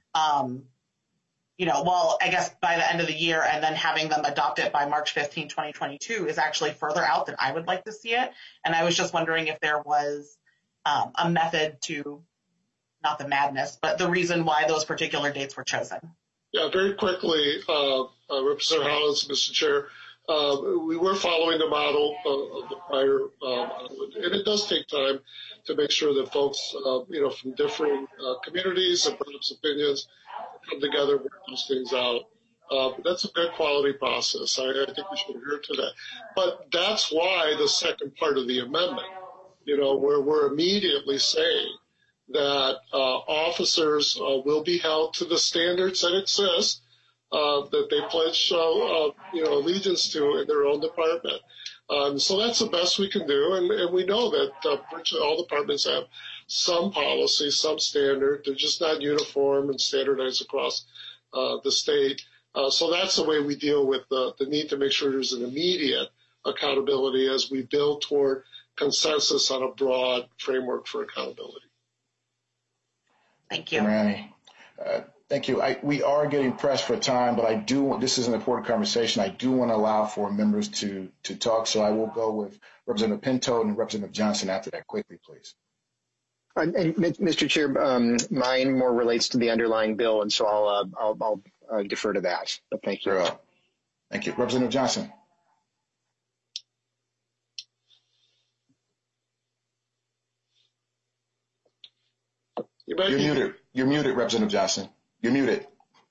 I guess by the end of the year, and then having them adopt it by March 15, 2022 is actually further out than I would like to see it. And I was just wondering if there was a method to, not the madness, but the reason why those particular dates were chosen. Yeah, very quickly, Representative Hollins, Mr. Chair, we were following the model of the prior model, and it does take time to make sure that folks, from different communities and perhaps opinions come together and work those things out. That's a good quality process. I think we should adhere to that. But that's why the second part of the amendment, where we're immediately saying that officers will be held to the standards that exist, that they pledge allegiance to in their own department. So that's the best we can do, and we know that virtually all departments have some policy, some standard. They're just not uniform and standardized across the state. So that's the way we deal with the need to make sure there's an immediate accountability as we build toward consensus on a broad framework for accountability. Thank you. Thank you. We are getting pressed for time, but this is an important conversation. I do want to allow for members to talk, so I will go with Representative Pinto and Representative Johnson after that quickly, please. And Mr. Chair, mine more relates to the underlying bill, and so I'll defer to that. But thank you. Thank you. Representative Johnson. You're muted, Representative Johnson. You're muted.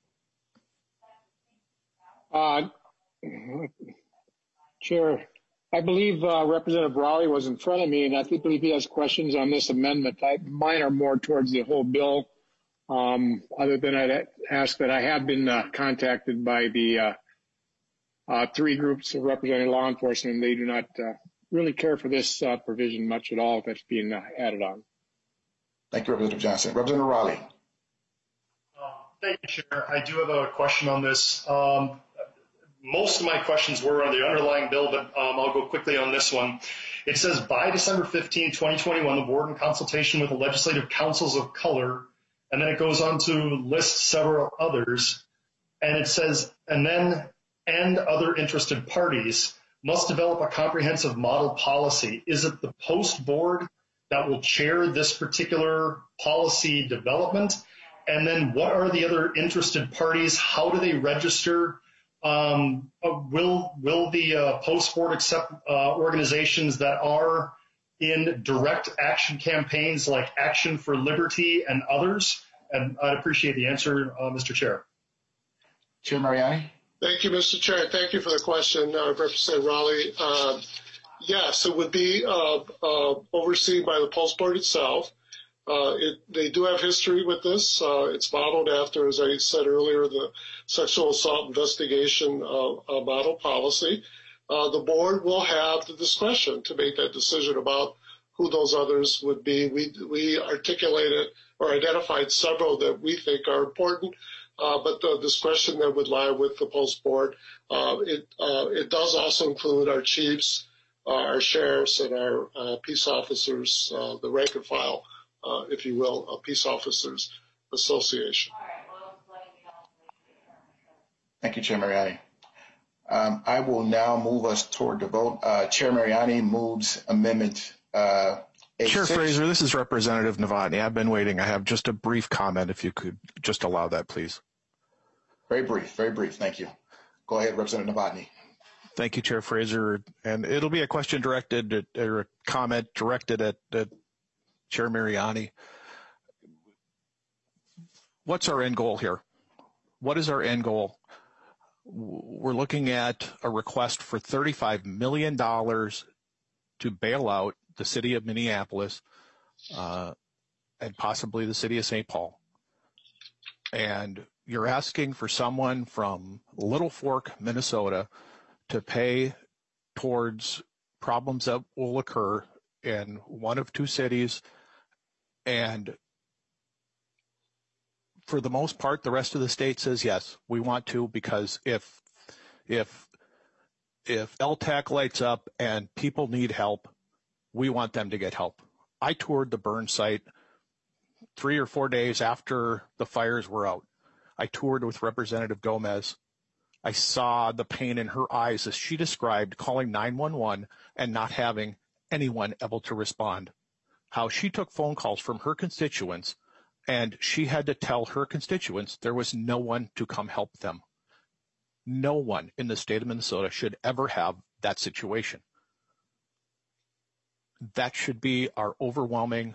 Chair, I believe Representative Raleigh was in front of me, and I believe he has questions on this amendment. Mine are more towards the whole bill. Other than I'd ask that I have been contacted by the three groups of representing law enforcement, and they do not really care for this provision much at all that's being added on. Thank you, Representative Johnson. Representative Raleigh. Thank you, Chair. I do have a question on this. Most of my questions were on the underlying bill, but I'll go quickly on this one. It says, by December 15, 2021, the board in consultation with the legislative councils of color, and then it goes on to list several others, and it says, and other interested parties must develop a comprehensive model policy. Is it the post board that will chair this particular policy development? And then what are the other interested parties? How do they register? Will the post board accept organizations that are in direct action campaigns like Action for Liberty and others? And I'd appreciate the answer, Mr. Chair. Chair Mariani. Thank you, Mr. Chair. Thank you for the question, Representative Raleigh. Yes, it would be overseen by the post board itself. They do have history with this. It's modeled after, as I said earlier, the sexual assault investigation model policy. The board will have the discretion to make that decision about who those others would be. We articulated or identified several that we think are important, but the discretion that would lie with the post board. It does also include our chiefs, our sheriffs, and our peace officers, the rank and file, if you will, a Peace Officers Association. Thank you, Chair Mariani. I will now move us toward the vote. Chair Mariani moves amendment Chair Fraser, this is Representative Novotny. I've been waiting. I have just a brief comment, if you could just allow that, please. Very brief, very brief. Thank you. Go ahead, Representative Novotny. Thank you, Chair Fraser. And it'll be a question directed at, or a comment directed at Chair Mariani. What's our end goal here? What is our end goal? We're looking at a request for $35 million to bail out the city of Minneapolis and possibly the city of St. Paul. And you're asking for someone from Little Fork, Minnesota, to pay towards problems that will occur in one of two cities, and for the most part, the rest of the state says, yes, we want to, because if LTAC lights up and people need help, we want them to get help. I toured the burn site 3 or 4 days after the fires were out. I toured with Representative Gomez. I saw the pain in her eyes as she described calling 911 and not having anyone able to respond. How she took phone calls from her constituents, and she had to tell her constituents there was no one to come help them. No one in the state of Minnesota should ever have that situation. That should be our overwhelming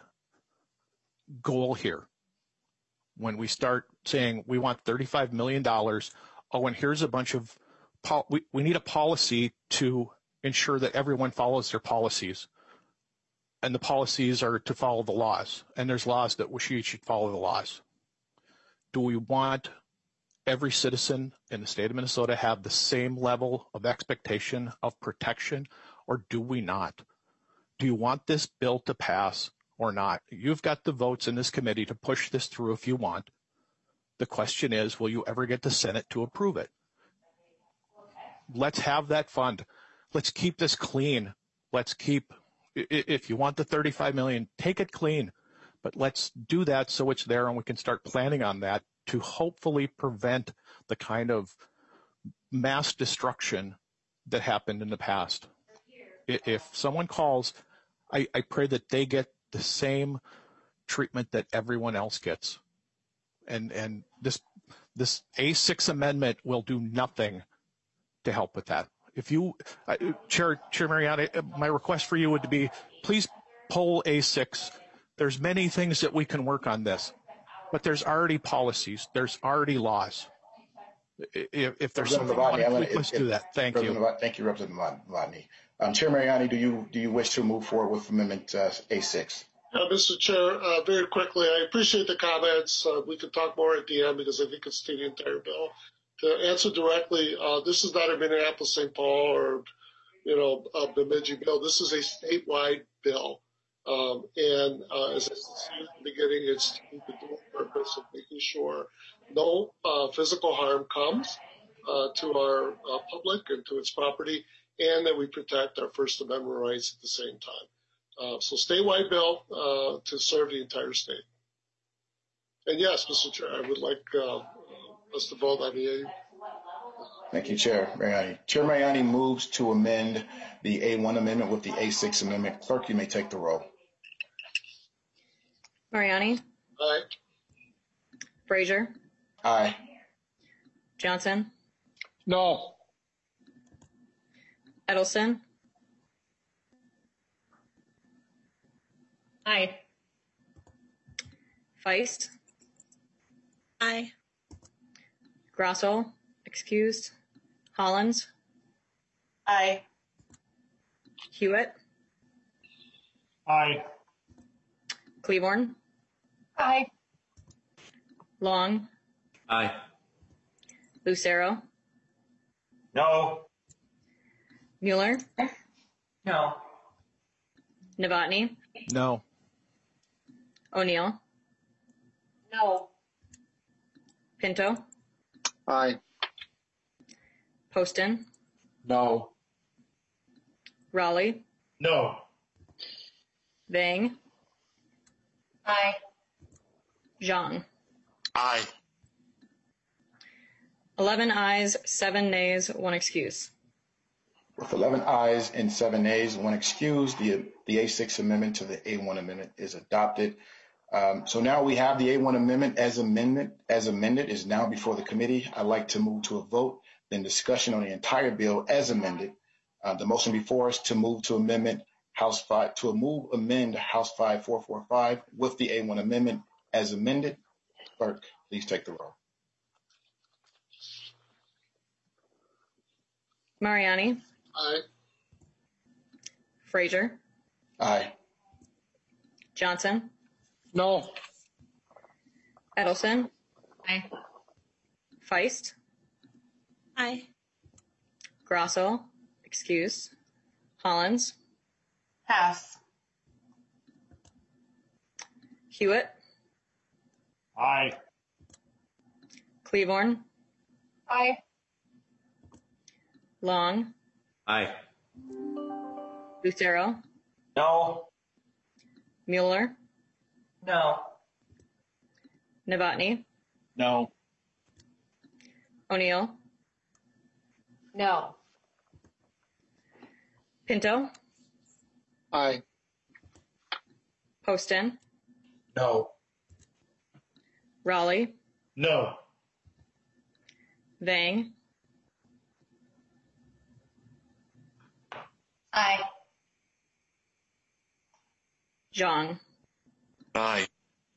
goal here. When we start saying we want $35 million, oh, and here's a bunch of, we need a policy to ensure that everyone follows their policies. And the policies are to follow the laws. And there's laws that we should follow the laws. Do we want every citizen in the state of Minnesota have the same level of expectation of protection, or do we not? Do you want this bill to pass or not? You've got the votes in this committee to push this through if you want. The question is, will you ever get the Senate to approve it? Let's have that fund. Let's keep this clean. Let's keep, if you want the $35 million, take it clean. But let's do that so it's there and we can start planning on that to hopefully prevent the kind of mass destruction that happened in the past. If someone calls, I pray that they get the same treatment that everyone else gets. And this A6 amendment will do nothing to help with that. If you, Chair Mariani, my request for you would be, please pull A6. There's many things that we can work on this, but there's already policies, there's already laws. If there's something, let's do that. Thank you. Thank you, Representative Novotny. Chair Mariani, do you wish to move forward with Amendment A6? Mr. Chair, very quickly, I appreciate the comments. We can talk more at the end because I think it's the entire bill. To answer directly, this is not a Minneapolis-St. Paul or, Bemidji bill. This is a statewide bill. And as I said at the beginning, it's the dual purpose of making sure no physical harm comes to our public and to its property, and that we protect our First Amendment rights at the same time. So statewide bill to serve the entire state. And yes, Mr. Chair, I would like us to vote on the A. Thank you, Chair Mariani. Chair Mariani moves to amend the A1 amendment with the A6 amendment. Clerk, you may take the roll. Mariani? Aye. Frazier? Aye. Johnson? No. Edelson? Aye. Feist? Aye. Grosso? Excused. Hollins? Aye. Hewitt? Aye. Cleaborn? Aye. Long? Aye. Lucero? No. Mueller? No. Novotny? No. O'Neill? No. Pinto? Aye. Poston? No. Raleigh? No. Vang? Aye. Zhang? Aye. 11 ayes, 7 nays, 1 excuse. With 11 ayes and 7 nays, 1 excuse, the A6 amendment to the A1 amendment is adopted. So now we have the A1 amendment as amended is now before the committee. I'd like to move to a vote, then discussion on the entire bill as amended. The motion before us to move to amend House 5445 with the A1 amendment as amended. Clerk, please take the roll. Mariani? Aye. Frazier? Aye. Johnson? No. Edelson? Aye. Feist? Aye. Grosso? Excuse. Hollins, Pass. Hewitt, Aye. Cleaborn, Aye. Long, Aye. Lucero, No. Mueller, No. Novotny, No. O'Neill, No. Pinto, Aye. Poston, No. Raleigh, No. Vang, Aye. Zhang. Aye.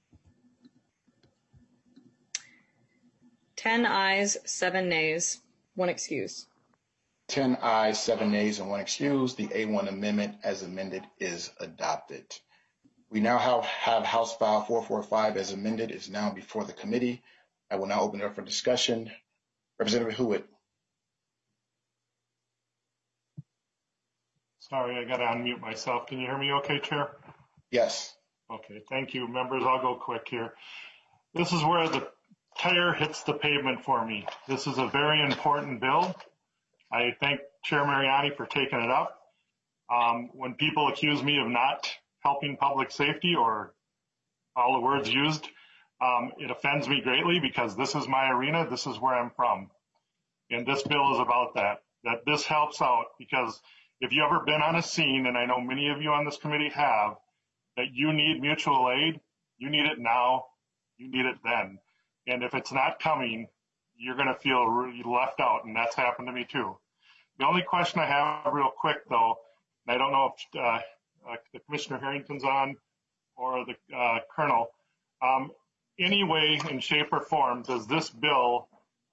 10 ayes, 7 nays, 1 excuse. 10 ayes, 7 nays, and 1 excuse. The A1 amendment as amended is adopted. We now have House File 445 as amended is now before the committee. I will now open it up for discussion. Representative Hewitt. Sorry, I got to unmute myself. Can you hear me okay, Chair? Yes. Okay, thank you. Members, I'll go quick here. This is where the tire hits the pavement for me. This is a very important bill. I thank Chair Mariani for taking it up. When people accuse me of not helping public safety or all the words used, it offends me greatly because this is my arena. This is where I'm from. And this bill is about that this helps out, because if you ever been on a scene, and I know many of you on this committee have, that you need mutual aid, you need it now, you need it then. And if it's not coming, you're going to feel really left out, and that's happened to me too. The only question I have real quick, though, and I don't know if the Commissioner Harrington's on or the Colonel, any way in shape or form does this bill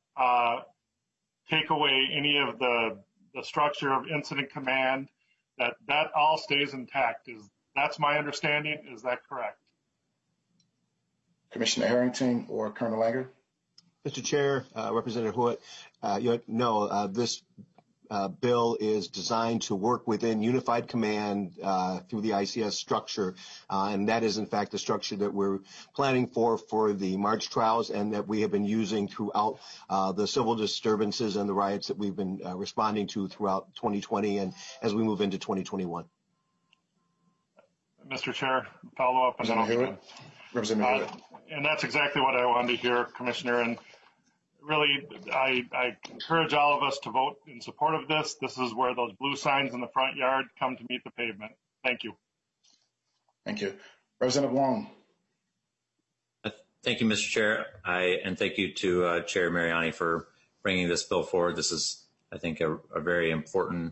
take away any of the structure of incident command, that all stays intact? That's my understanding. Is that correct? Commissioner Harrington or Colonel Langer? Mr. Chair, Representative Hewitt, this bill is designed to work within unified command through the ICS structure, and that is in fact the structure that we're planning for the March trials and that we have been using throughout the civil disturbances and the riots that we've been responding to throughout 2020 and as we move into 2021. Mr. Chair, follow up and then I'll be done. Representative and that's exactly what I wanted to hear, Commissioner. And really, I encourage all of us to vote in support of this. This is where those blue signs in the front yard come to meet the pavement. Thank you. Thank you. Representative Wong. Thank you, Mr. Chair. And thank you to Chair Mariani for bringing this bill forward. This is, I think, a very important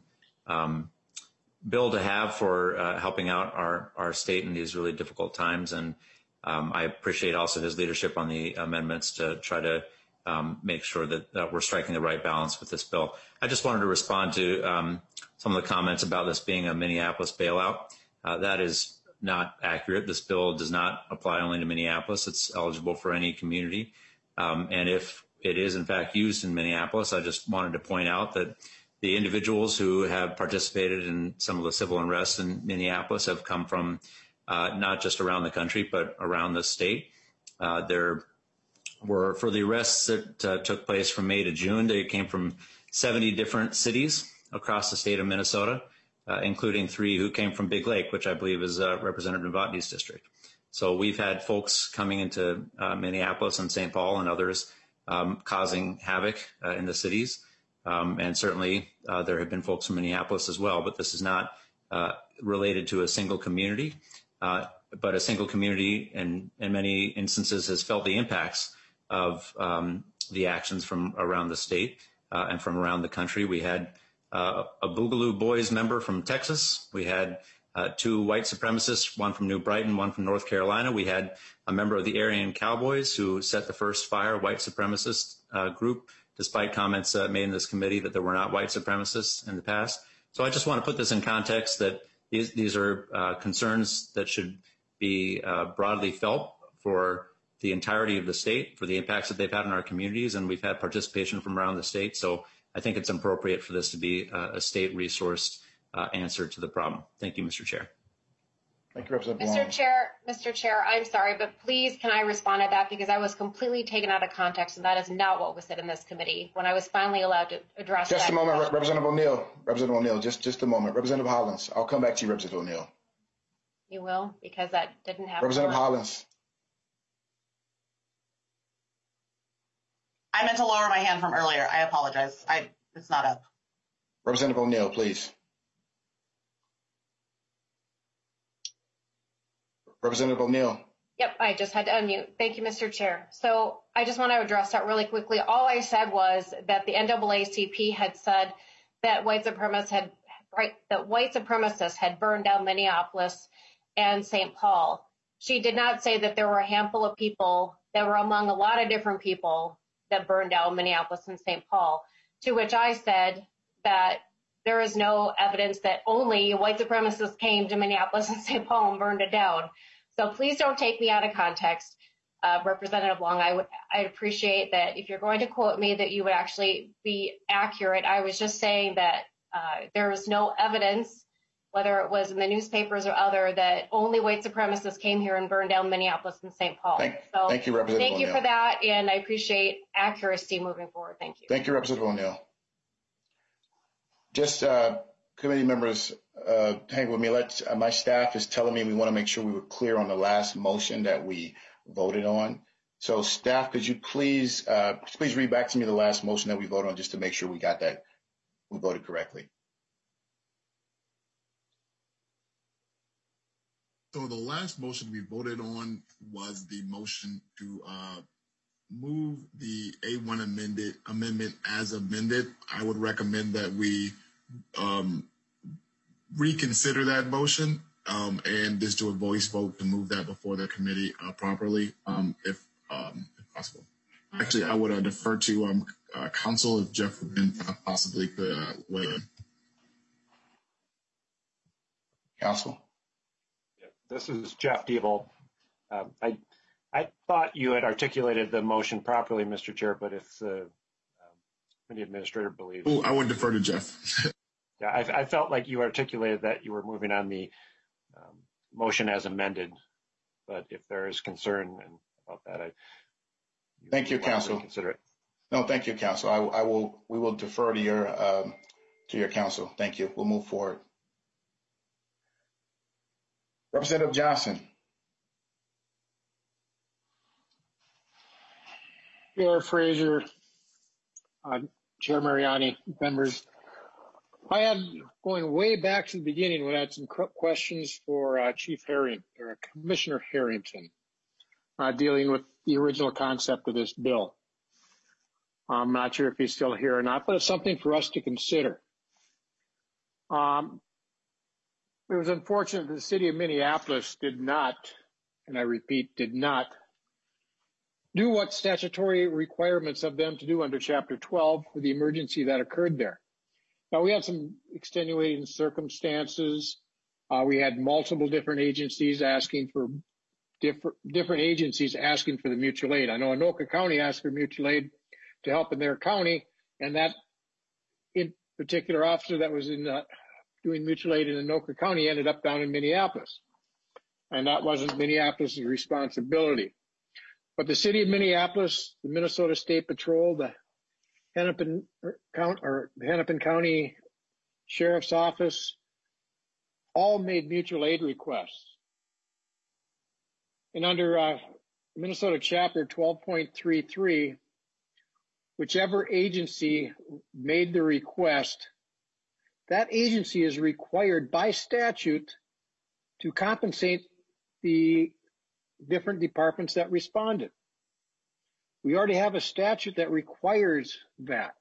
bill to have for helping out our state in these really difficult times. And I appreciate also his leadership on the amendments to try to make sure that we're striking the right balance with this bill. I just wanted to respond to some of the comments about this being a Minneapolis bailout. That is not accurate. This bill does not apply only to Minneapolis. It's eligible for any community. And if it is in fact used in Minneapolis, I just wanted to point out that the individuals who have participated in some of the civil unrest in Minneapolis have come from not just around the country, but around the state. There were, for the arrests that took place from May to June, they came from 70 different cities across the state of Minnesota, including 3 who came from Big Lake, which I believe is Representative Novotny's district. So we've had folks coming into Minneapolis and St. Paul and others causing havoc in the cities. And certainly there have been folks from Minneapolis as well, but this is not related to a single community. But a single community in many instances has felt the impacts of the actions from around the state and from around the country. We had a Boogaloo Boys member from Texas. We had 2 white supremacists, one from New Brighton, one from North Carolina. We had a member of the Aryan Cowboys who set the first fire, white supremacist group, despite comments made in this committee that there were not white supremacists in the past. So I just want to put this in context that these are concerns that should be broadly felt for the entirety of the state, for the impacts that they've had in our communities, and we've had participation from around the state. So I think it's appropriate for this to be a state-resourced answer to the problem. Thank you, Mr. Chair. Thank you, Representative Long. Mr. Chair, I'm sorry, but please can I respond to that, because I was completely taken out of context, and that is not what was said in this committee when I was finally allowed to address that. Just a moment, Representative O'Neill. Representative O'Neill, just a moment. Representative Hollins, I'll come back to you, Representative O'Neill. You will, because that didn't happen. Representative Hollins. I meant to lower my hand from earlier. I apologize. It's not up. Representative O'Neill, please. Representative O'Neill. Yep, I just had to unmute. Thank you, Mr. Chair. So I just want to address that really quickly. All I said was that the NAACP had said that white supremacists had burned down Minneapolis and St. Paul. She did not say that there were a handful of people that were among a lot of different people that burned down Minneapolis and St. Paul, to which I said that there is no evidence that only white supremacists came to Minneapolis and St. Paul and burned it down. So please don't take me out of context. Representative Long, I'd appreciate that if you're going to quote me that you would actually be accurate. I was just saying that there is no evidence, whether it was in the newspapers or other, that only white supremacists came here and burned down Minneapolis and St. Paul. Thank you, Representative Thank you O'Neill. for that, and I appreciate accuracy moving forward. Thank you. Thank you, Representative O'Neill. Just committee members, hang with me. My staff is telling me we want to make sure we were clear on the last motion that we voted on. So staff, could you please read back to me the last motion that we voted on, just to make sure we got that, we voted correctly. So the last motion we voted on was the motion to move the A1 amendment as amended. I would recommend that we reconsider that motion and just do a voice vote to move that before the committee properly, if possible. Actually, I would defer to council if Jeff Rubin possibly could weigh in. Council. This is Jeff Diebold. I thought you had articulated the motion properly, Mr. Chair, but if the committee administrator believes. Oh, I would defer to Jeff. Yeah, I felt like you articulated that you were moving on the motion as amended, but if there is concern about that, thank you, Council. Consider it. No, thank you, Council. We will defer to your council. Thank you. We'll move forward. Representative Johnson. Chair Fraser, Chair Mariani, members. I had, going way back to the beginning, we had some questions for Commissioner Harrington, dealing with the original concept of this bill. I'm not sure if he's still here or not, but it's something for us to consider. It was unfortunate that the city of Minneapolis did not, and I repeat, did not do what statutory requirements of them to do under Chapter 12 for the emergency that occurred there. Now, we had some extenuating circumstances. We had multiple different agencies asking for different agencies asking for the mutual aid. I know Anoka County asked for mutual aid to help in their county, and that in particular officer that was in doing mutual aid in Anoka County ended up down in Minneapolis, and that wasn't Minneapolis' responsibility. But the city of Minneapolis, the Minnesota State Patrol, the Hennepin County Sheriff's Office, all made mutual aid requests. And under Minnesota Chapter 12.33, whichever agency made the request, that agency is required by statute to compensate the different departments that responded. We already have a statute that requires that.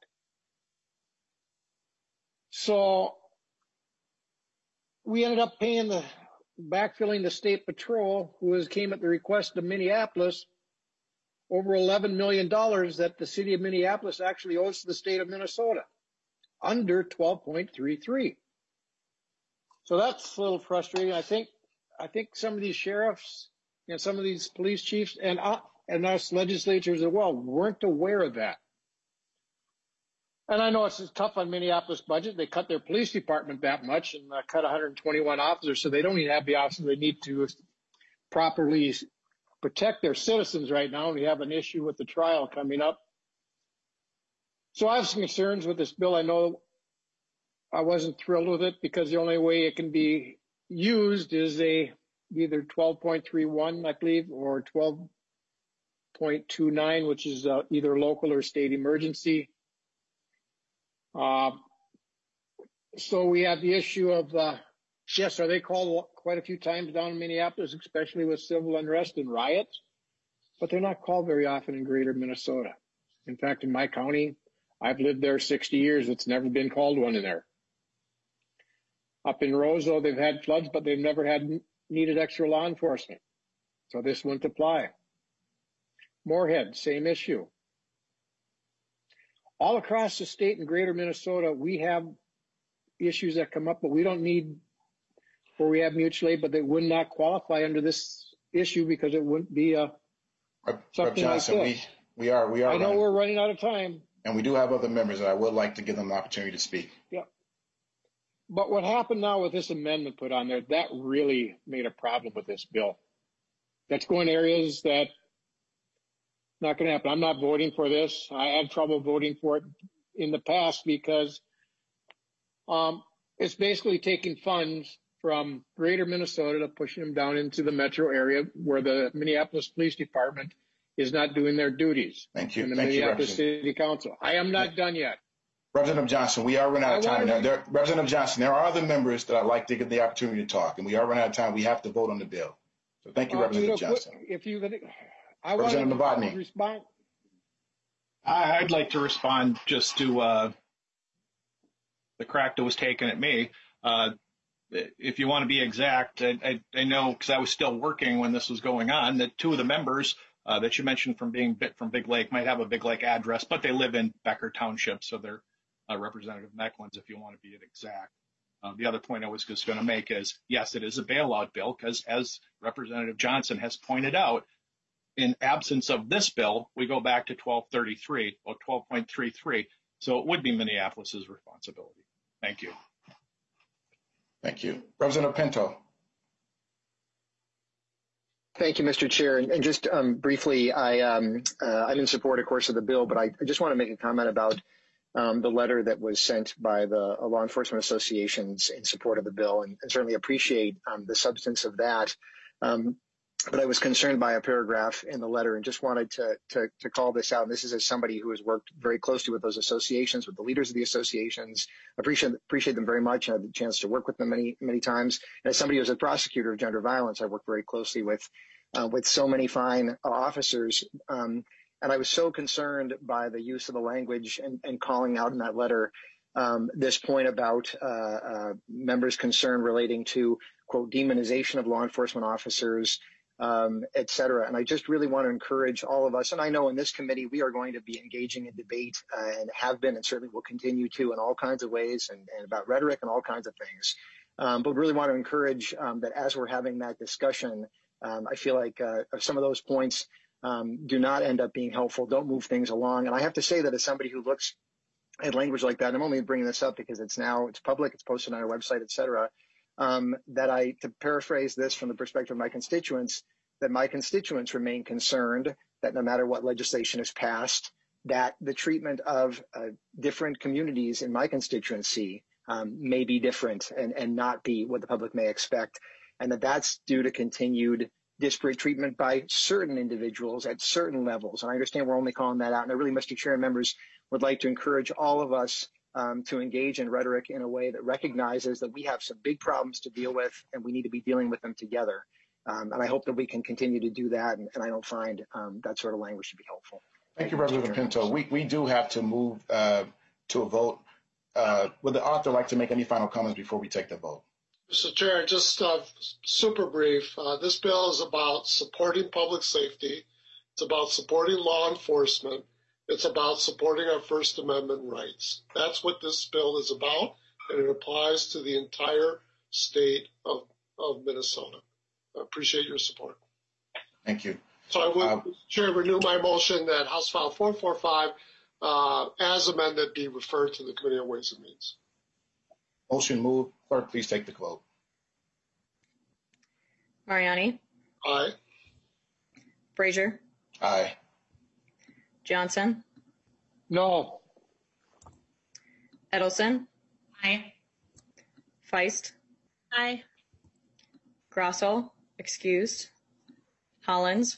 So we ended up paying backfilling the State Patrol, who came at the request of Minneapolis, over $11 million that the city of Minneapolis actually owes to the state of Minnesota, under 12.33. So that's a little frustrating. I think some of these sheriffs and some of these police chiefs and us legislators as well weren't aware of that. And I know it's tough on Minneapolis budget. They cut their police department that much and cut 121 officers, so they don't even have the officers they need to properly protect their citizens right now. And we have an issue with the trial coming up. So I have some concerns with this bill. I know I wasn't thrilled with it because the only way it can be used is either 12.31, I believe, or 12.29, which is either local or state emergency. So we have the issue of, yes, are they called quite a few times down in Minneapolis, especially with civil unrest and riots? But they're not called very often in greater Minnesota. In fact, in my county, I've lived there 60 years. It's never been called one in there. Up in Roseau, they've had floods, but they've never had needed extra law enforcement. So this wouldn't apply. Moorhead, same issue. All across the state in greater Minnesota, we have issues that come up, but we don't need where we have mutual aid, but they would not qualify under this issue because it wouldn't be something Johnson, like this. We are. I know we're running out of time. And we do have other members, and I would like to give them the opportunity to speak. Yeah. But what happened now with this amendment put on there, that really made a problem with this bill. That's going to areas that not going to happen. I'm not voting for this. I had trouble voting for it in the past because it's basically taking funds from greater Minnesota to pushing them down into the metro area where the Minneapolis Police Department is not doing their duties. Thank you. And the Thank Minneapolis you, City Council. I am not done yet. Representative Johnson, we are running out of time. Representative Johnson, there are other members that I'd like to give the opportunity to talk, and we are running out of time. We have to vote on the bill. So thank you, Representative Johnson. Representative Novotny. Respond. I'd like to respond just to the crack that was taken at me. If you want to be exact, I know because I was still working when this was going on that two of the members that you mentioned from Big Lake might have a Big Lake address, but they live in Becker Township, so they're Representative Mecklen's if you want to be exact. The other point I was just going to make is, yes, it is a bailout bill because, as Representative Johnson has pointed out, in absence of this bill, we go back to 1233 or 12.33. So it would be Minneapolis's responsibility. Thank you. Thank you. Representative Pinto. Thank you, Mr. Chair. And just briefly, I'm in support, of course, of the bill, but I just want to make a comment about the letter that was sent by the law enforcement associations in support of the bill, and certainly appreciate the substance of that. But I was concerned by a paragraph in the letter and just wanted to call this out. And this is as somebody who has worked very closely with those associations, with the leaders of the associations. Appreciate them very much. I had the chance to work with them many times. And as somebody who's a prosecutor of gender violence, I worked very closely with so many fine officers. And I was so concerned by the use of the language and calling out in that letter this point about members' concern relating to, quote, demonization of law enforcement officers, et cetera. And I just really want to encourage all of us. And I know in this committee, we are going to be engaging in debate and have been and certainly will continue to in all kinds of ways and about rhetoric and all kinds of things. But really want to encourage that as we're having that discussion, I feel like some of those points do not end up being helpful, don't move things along. And I have to say that as somebody who looks at language like that, and I'm only bringing this up because it's public, it's posted on our website, et cetera, to paraphrase this from the perspective of my constituents, that my constituents remain concerned that no matter what legislation is passed, that the treatment of different communities in my constituency may be different and not be what the public may expect, and that's due to continued disparate treatment by certain individuals at certain levels. And I understand we're only calling that out. And I really, Mr. Chair and members, would like to encourage all of us to engage in rhetoric in a way that recognizes that we have some big problems to deal with and we need to be dealing with them together. And I hope that we can continue to do that. And I don't find that sort of language to be helpful. Thank you, Representative Pinto. We do have to move to a vote. Would the author like to make any final comments before we take the vote? Mr. Chair, just super brief. This bill is about supporting public safety. It's about supporting law enforcement. It's about supporting our First Amendment rights. That's what this bill is about, and it applies to the entire state of Minnesota. I appreciate your support. Thank you. So I would, Chair, renew my motion that House File 445 as amended, be referred to the Committee on Ways and Means. Motion moved. Clerk, please take the vote. Mariani? Aye. Frazier? Aye. Johnson? No. Edelson? Aye. Feist? Aye. Grosso? Excused. Hollins?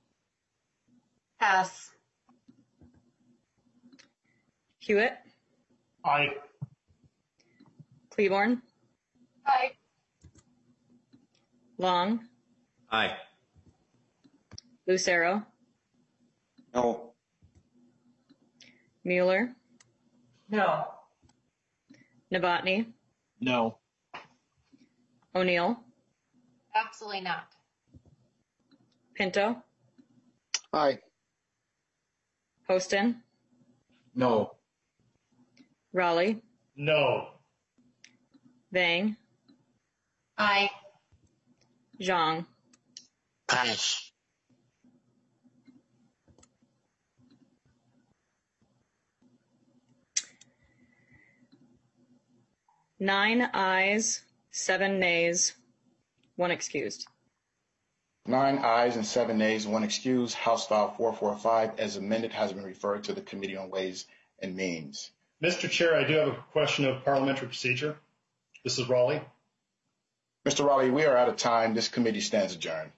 Pass. Hewitt? Aye. Cleburne? Aye. Long? Aye. Lucero? No. Mueller? No. Novotny? No. O'Neill? Absolutely not. Pinto? Aye. Poston? No. Raleigh? No. Vang? Aye. Zhang? Pass. Nine ayes, 7 nays, 1 excused. 9 ayes and 7 nays, 1 excused. House File 445, as amended, has been referred to the Committee on Ways and Means. Mr. Chair, I do have a question of parliamentary procedure. This is Raleigh. Mr. Raleigh, we are out of time. This committee stands adjourned.